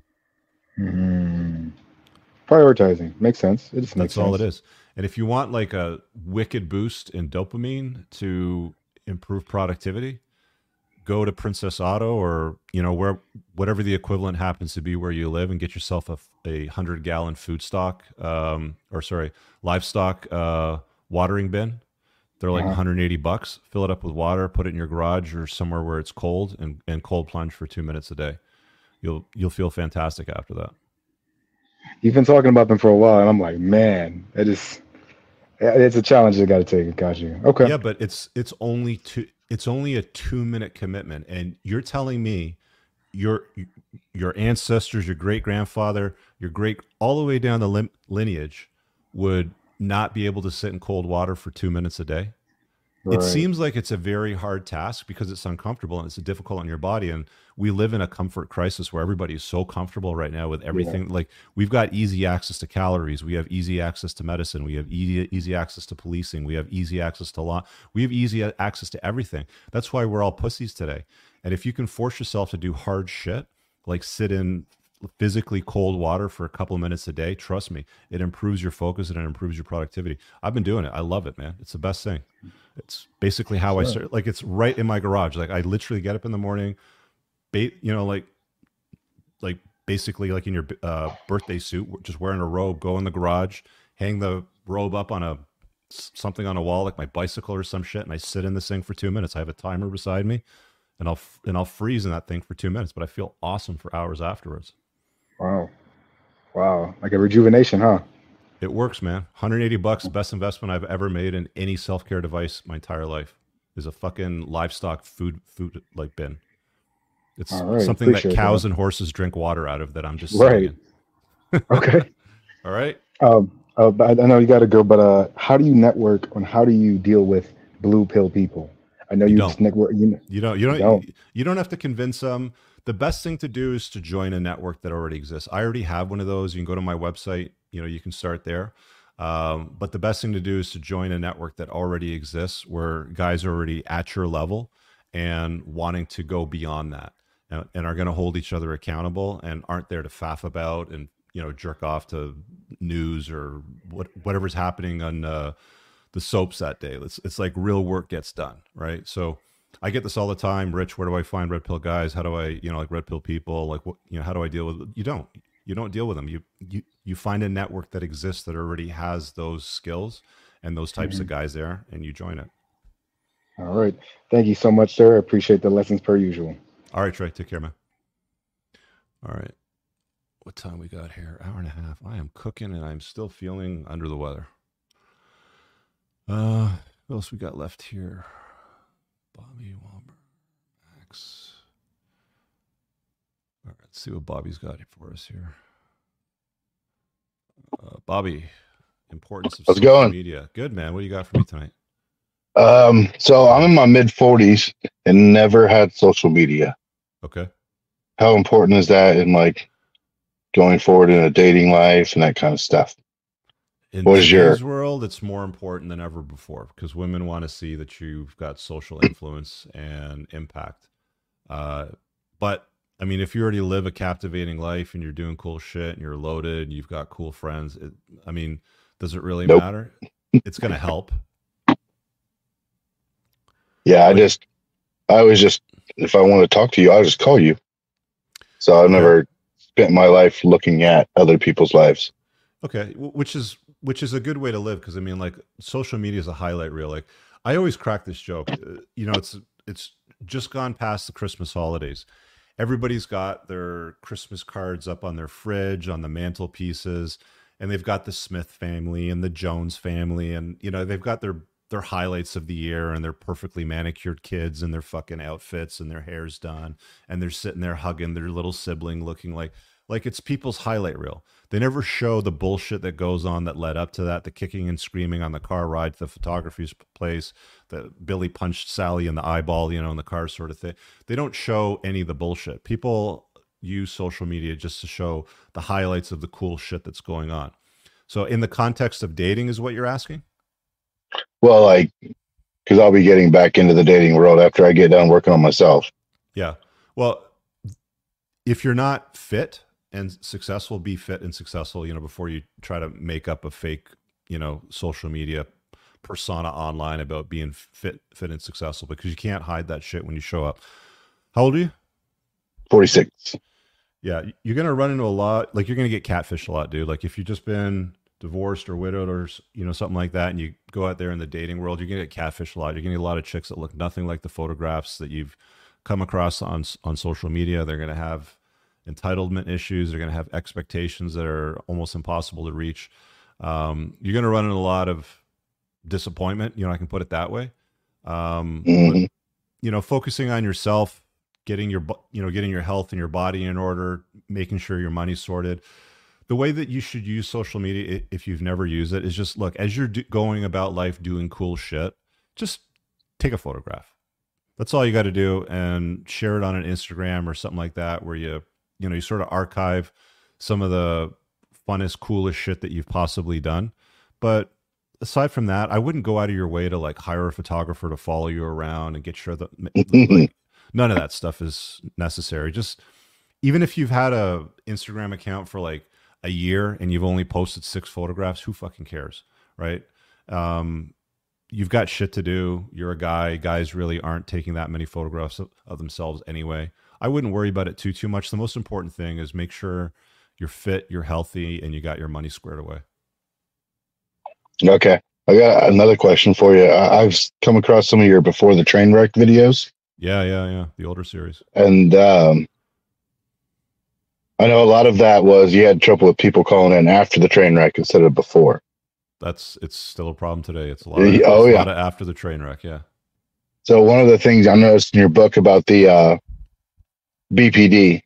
Mm-hmm. Prioritizing makes sense. It just makes That's all sense. it is. And if you want like a wicked boost in dopamine to improve productivity, go to Princess Auto, or, you know, where, whatever the equivalent happens to be where you live, and get yourself a, a hundred gallon food stock, um, or sorry, livestock, uh, watering bin. They're like uh-huh. one hundred eighty bucks. Fill it up with water, put it in your garage or somewhere where it's cold, and, and cold plunge for two minutes a day. You'll, you'll feel fantastic after that. You've been talking about them for a while, and I'm like, man, it is, it's a challenge you got to take. Got you. Okay. Yeah, but it's, it's only two, it's only a two minute commitment. And you're telling me your, your ancestors, your great grandfather, your great, all the way down the lim- lineage would not be able to sit in cold water for two minutes a day. Right. It seems like it's a very hard task because it's uncomfortable and it's difficult on your body. And we live in a comfort crisis where everybody is so comfortable right now with everything. Yeah. Like we've got easy access to calories. We have easy access to medicine. We have easy, easy access to policing. We have easy access to law. We have easy access to everything. That's why we're all pussies today. And if you can force yourself to do hard shit, like sit in physically cold water for a couple of minutes a day, trust me, it improves your focus and it improves your productivity. I've been doing it. I love it, man. It's the best thing. It's basically how sure. I start. Like it's right in my garage. Like I literally get up in the morning, ba- you know, like, like basically like in your uh, birthday suit, just wearing a robe, go in the garage, hang the robe up on a, something on a wall, like my bicycle or some shit. And I sit in this thing for two minutes. I have a timer beside me, and I'll, and I'll freeze in that thing for two minutes, but I feel awesome for hours afterwards. Wow. Wow. Like a rejuvenation, huh? It works, man. one hundred eighty bucks, best investment I've ever made in any self-care device my entire life, is a fucking livestock food, food like bin. It's right. something Appreciate that cows that. and horses drink water out of that I'm just right. Okay. All right. Um, uh, I know you got to go, but uh, how do you network and how do you deal with blue pill people? I know you, you don't. Network, you, you don't. You don't. You don't. You don't have to convince them. The best thing to do is to join a network that already exists. I already have one of those. You can go to my website. You know, you can start there. Um, but the best thing to do is to join a network that already exists, where guys are already at your level and wanting to go beyond that, and, and are going to hold each other accountable and aren't there to faff about and, you know, jerk off to news or what, whatever's happening on uh, the soaps that day. It's, it's like real work gets done, right? So I get this all the time. Rich, where do I find red pill guys? How do I, you know, like red pill people? Like, what, you know, how do I deal with? You don't. You don't deal with them. You you you find a network that exists that already has those skills and those types mm-hmm. of guys there, and you join it. All right. Thank you so much, sir. I appreciate the lessons per usual. All right, Trey. Take care, man. All right. What time we got here? Hour and a half. I am cooking, and I'm still feeling under the weather. Uh, what else we got left here? Bobby Walber, Max. All right, let's see what Bobby's got for us here. Uh, Bobby, importance of How's social going? media. Good, man. What do you got for me tonight? Um, so I'm in my mid forties and never had social media. Okay. How important is that in like going forward in a dating life and that kind of stuff? in What is today's your world, it's more important than ever before because women want to see that you've got social influence and impact. Uh, but I mean, if you already live a captivating life and you're doing cool shit and you're loaded and you've got cool friends, it, I mean, does it really Nope. matter? It's going to help. Yeah, I But- just, I was just, if I want to talk to you, I'll just call you. So I've Okay. never spent my life looking at other people's lives. Okay, w- which is which is a good way to live because I mean, like, social media is a highlight reel. Like, I always crack this joke. uh, You know, it's it's just gone past the Christmas holidays. Everybody's got their Christmas cards up on their fridge, on the mantelpieces, and they've got the Smith family and the Jones family, and you know, they've got their their highlights of the year and their perfectly manicured kids and their fucking outfits and their hair's done, and they're sitting there hugging their little sibling, looking like like it's people's highlight reel. They never show the bullshit that goes on that led up to that, the kicking and screaming on the car ride to the photographer's place, that Billy punched Sally in the eyeball, you know, in the car sort of thing. They don't show any of the bullshit. People use social media just to show the highlights of the cool shit that's going on. So in the context of dating is what you're asking? Well, like, because I'll be getting back into the dating world after I get done working on myself. Yeah. Well, if you're not fit and successful, be fit and successful, you know, before you try to make up a fake, you know, social media persona online about being fit, fit and successful, because you can't hide that shit when you show up. How old are you? forty-six. Yeah. You're going to run into a lot, like you're going to get catfished a lot, dude. Like if you've just been divorced or widowed or, you know, something like that, and you go out there in the dating world, you're going to get catfished a lot. You're going to get a lot of chicks that look nothing like the photographs that you've come across on, on social media. They're going to have entitlement issues. They're going to have expectations that are almost impossible to reach. Um, you're going to run into a lot of disappointment. You know, I can put it that way. Um, Mhm. but, you know, focusing on yourself, getting your, bo- you know, getting your health and your body in order, making sure your money's sorted. The way that you should use social media, i- if you've never used it, is just look, as you're do- going about life doing cool shit, just take a photograph. That's all you got to do, and share it on an Instagram or something like that, where you, you know, you sort of archive some of the funnest, coolest shit that you've possibly done. But aside from that, I wouldn't go out of your way to like hire a photographer to follow you around and get sure that like, none of that stuff is necessary. Just even if you've had a Instagram account for like a year and you've only posted six photographs, who fucking cares, right? Um, you've got shit to do. You're a guy. Guys really aren't taking that many photographs of, of themselves anyway. I wouldn't worry about it too, too much. The most important thing is make sure you're fit, you're healthy, and you got your money squared away. Okay. I got another question for you. I- I've come across some of your before the train wreck videos, Yeah, yeah, yeah. The older series. and um, I know a lot of that was you had trouble with people calling in after the train wreck instead of before. That's it's still a problem today. It's a lot of, Yeah, it's oh, a yeah. lot of after the train wreck. Yeah. So one of the things I noticed in your book about the uh, B P D,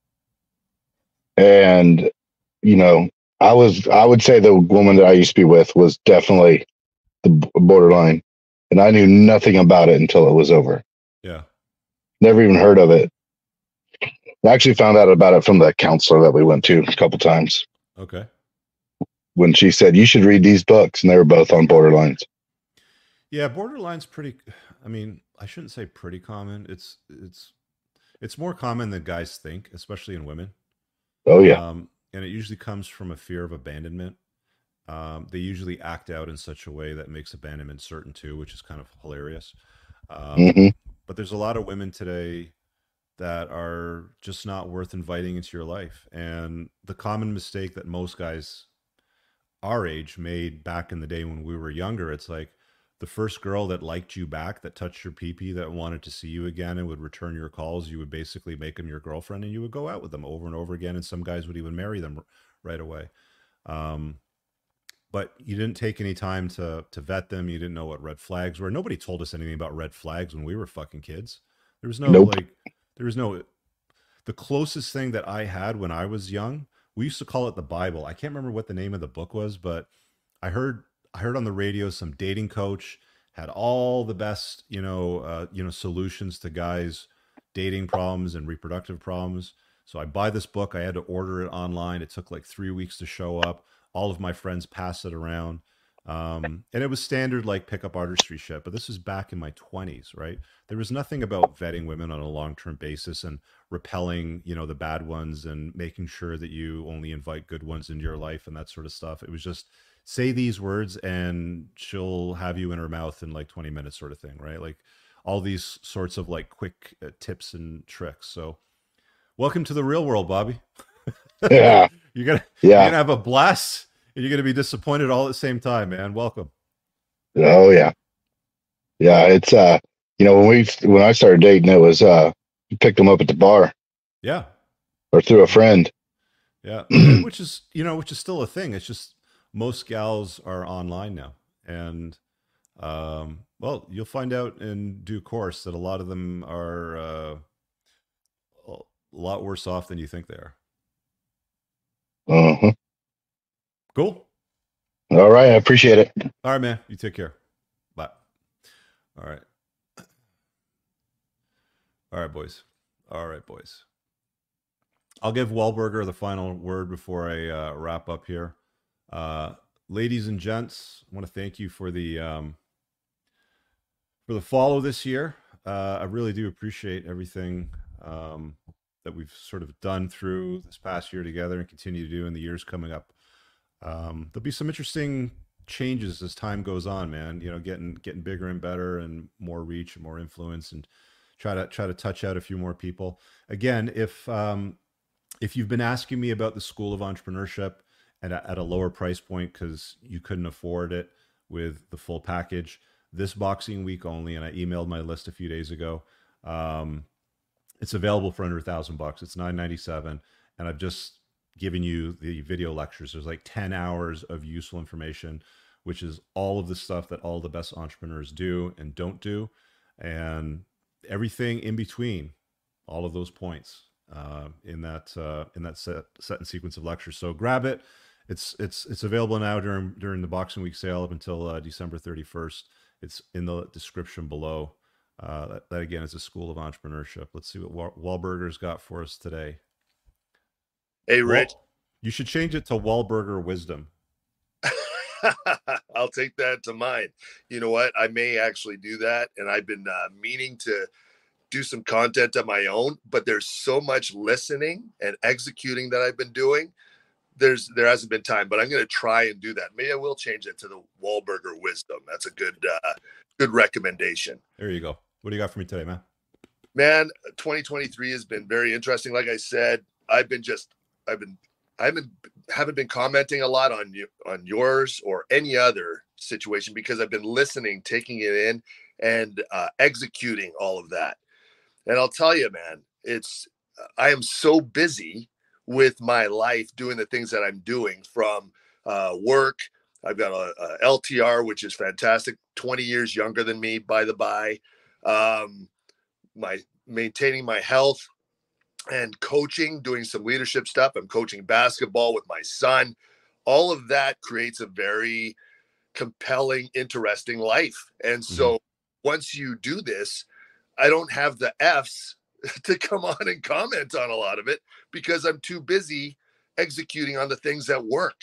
and you know, I was I would say the woman that I used to be with was definitely the b- borderline, and I knew nothing about it until it was over. Yeah. Never even heard of it. I actually found out about it from the counselor that we went to a couple times Okay. when she said you should read these books, and they were both on borderlines. Yeah, borderline's pretty. I mean, I shouldn't say pretty common. It's it's it's more common than guys think, especially in women. Oh yeah. Um, and it usually comes from a fear of abandonment. Um, they usually act out in such a way that makes abandonment certain too, which is kind of hilarious. Um, hmm But there's a lot of women today that are just not worth inviting into your life. And the common mistake that most guys our age made back in the day when we were younger, it's like the first girl that liked you back, that touched your pee-pee, that wanted to see you again and would return your calls, you would basically make them your girlfriend and you would go out with them over and over again. And some guys would even marry them r- right away. Um, but you didn't take any time to to vet them. You didn't know what red flags were. Nobody told us anything about red flags when we were fucking kids. There was no Nope. like, there was no, the closest thing that I had when I was young, we used to call it the Bible. I can't remember what the name of the book was, but I heard I heard on the radio some dating coach had all the best, you know, uh, you know, solutions to guys' dating problems and reproductive problems. So I buy this book. I had to order it online. It took like three weeks to show up. all of my friends pass it around. Um, and it was standard like pickup artistry shit, but this is back in my twenties, right? There was nothing about vetting women on a long-term basis and repelling, you know, the bad ones and making sure that you only invite good ones into your life and that sort of stuff. It was just say these words and she'll have you in her mouth in like twenty minutes sort of thing, right? Like all these sorts of like quick uh, tips and tricks. So welcome to the real world, Bobby. Yeah. you're gonna, yeah. you're gonna have a blast. And you're going to be disappointed all at the same time, man. Welcome. Oh yeah. Yeah. It's, uh, you know, when we, when I started dating, it was, uh, you picked them up at the bar. Yeah. Or through a friend. Yeah. Which is, you know, which is still a thing. It's just most gals are online now. And, um, well, you'll find out in due course that a lot of them are, uh, a lot worse off than you think they are. Uh-huh. Cool. All right. I appreciate it. All right, man. You take care. Bye. All right. All right, boys. All right, boys. I'll give Wahlberger the final word before I uh, wrap up here. Uh, ladies and gents, I want to thank you for the um, for the follow this year. Uh, I really do appreciate everything um, that we've sort of done through this past year together and continue to do in the years coming up. Um, there'll be some interesting changes as time goes on, man. You know, getting getting bigger and better and more reach and more influence, and try to try to touch out a few more people. Again, if um, if you've been asking me about the School of Entrepreneurship at a, at a lower price point because you couldn't afford it with the full package, this Boxing Week only, and I emailed my list a few days ago. Um, it's available for under a thousand bucks. It's nine ninety-seven, and I've just giving you the video lectures. There's like ten hours of useful information, which is all of the stuff that all the best entrepreneurs do and don't do, and everything in between all of those points uh, in that uh, in that set set and sequence of lectures. So grab it. It's it's it's available now during during the Boxing Week sale up until uh, December thirty-first. It's in the description below. Uh, that, that again is a School of Entrepreneurship. Let's see what Wahlberger's got for us today. Hey, Rich. Well, you should change it to Wahlberger Wisdom. I'll take that to mind. You know what? I may actually do that. And I've been uh, meaning to do some content of my own, but there's so much listening and executing that I've been doing. There's, there hasn't been time, but I'm going to try and do that. Maybe I will change it to the Wahlberger Wisdom. That's a good, uh, good recommendation. There you go. What do you got for me today, man? Man, twenty twenty-three has been very interesting. Like I said, I've been just, I've been, I haven't haven't been commenting a lot on you on yours or any other situation because I've been listening, taking it in, and uh, executing all of that. And I'll tell you, man, it's I am so busy with my life doing the things that I'm doing from uh, work. I've got a, a L T R, which is fantastic, twenty years younger than me, by the by. Um, my maintaining my health. And coaching, doing some leadership stuff. I'm coaching basketball with my son. All of that creates a very compelling, interesting life. And so mm-hmm. once you do this, I don't have the F's to come on and comment on a lot of it because I'm too busy executing on the things that work.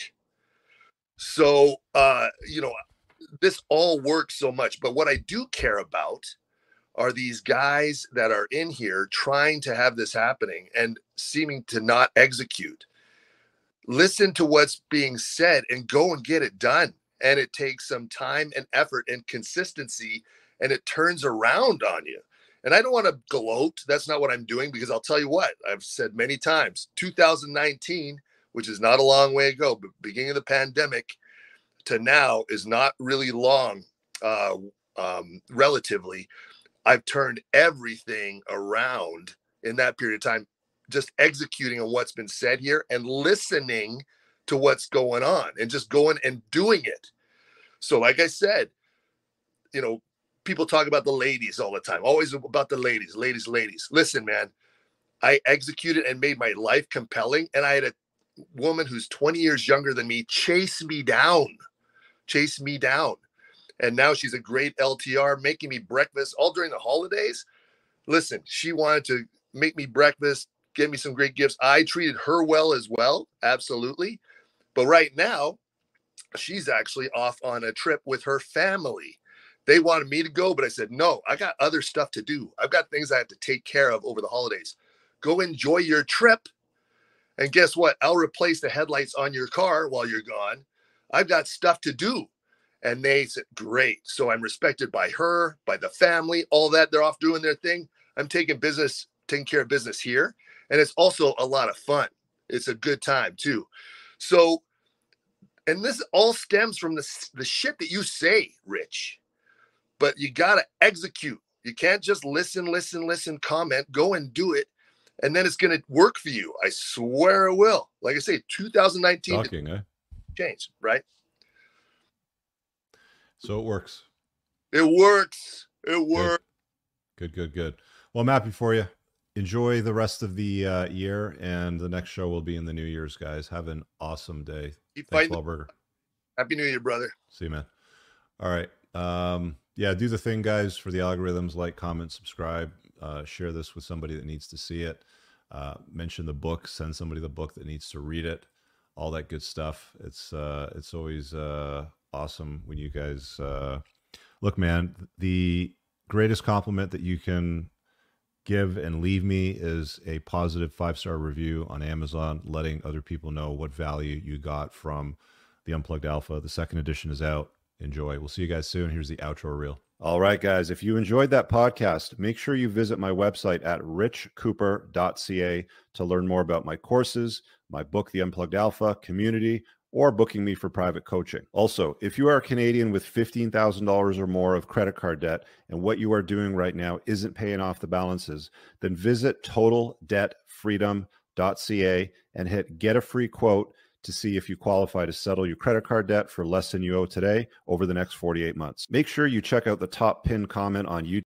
So, uh, you know, this all works so much. But what I do care about are these guys that are in here trying to have this happening and seeming to not execute. Listen to what's being said and go and get it done. And it takes some time and effort and consistency, and it turns around on you. And I don't want to gloat. That's not what I'm doing, because I'll tell you what, I've said many times, two thousand nineteen, which is not a long way ago, but beginning of the pandemic to now is not really long, uh, um, relatively. I've turned everything around in that period of time, just executing on what's been said here and listening to what's going on and just going and doing it. So like I said, you know, people talk about the ladies all the time, always about the ladies, ladies, ladies. Listen, man, I executed and made my life compelling. And I had a woman who's twenty years younger than me chase me down, chase me down. And now she's a great L T R, making me breakfast all during the holidays. Listen, she wanted to make me breakfast, give me some great gifts. I treated her well as well. Absolutely. But right now, she's actually off on a trip with her family. They wanted me to go, but I said, no, I got other stuff to do. I've got things I have to take care of over the holidays. Go enjoy your trip. And guess what? I'll replace the headlights on your car while you're gone. I've got stuff to do. And they said, great. So I'm respected by her, by the family, all that. They're off doing their thing. I'm taking business, taking care of business here. And it's also a lot of fun. It's a good time too. So, and this all stems from the, the shit that you say, Rich. But you got to execute. You can't just listen, listen, listen, comment, go and do it. And then it's going to work for you. I swear it will. Like I say, two thousand nineteen Talking, eh? change, right? So it works. It works. It works. Good, good, good. Well, I'm happy for you. Enjoy the rest of the uh, year, and the next show will be in the New Year's, guys. Have an awesome day. Keep Thanks, fighting. Wahlberger. Happy New Year, brother. See you, man. All right. Um, yeah, do the thing, guys, for the algorithms. Like, comment, subscribe. Uh, share this with somebody that needs to see it. Uh, mention the book. Send somebody the book that needs to read it. All that good stuff. It's uh, it's always uh, awesome when you guys uh, look, man. The greatest compliment that you can give and leave me is a positive five-star review on Amazon, letting other people know what value you got from the Unplugged Alpha. The second edition is out. Enjoy. We'll see you guys soon. Here's the outro reel. All right, guys. If you enjoyed that podcast, make sure you visit my website at rich cooper dot c a to learn more about my courses, my book, The Unplugged Alpha, community, or booking me for private coaching. Also, if you are a Canadian with fifteen thousand dollars or more of credit card debt and what you are doing right now isn't paying off the balances, then visit total debt freedom dot c a and hit get a free quote to see if you qualify to settle your credit card debt for less than you owe today over the next forty-eight months. Make sure you check out the top pinned comment on YouTube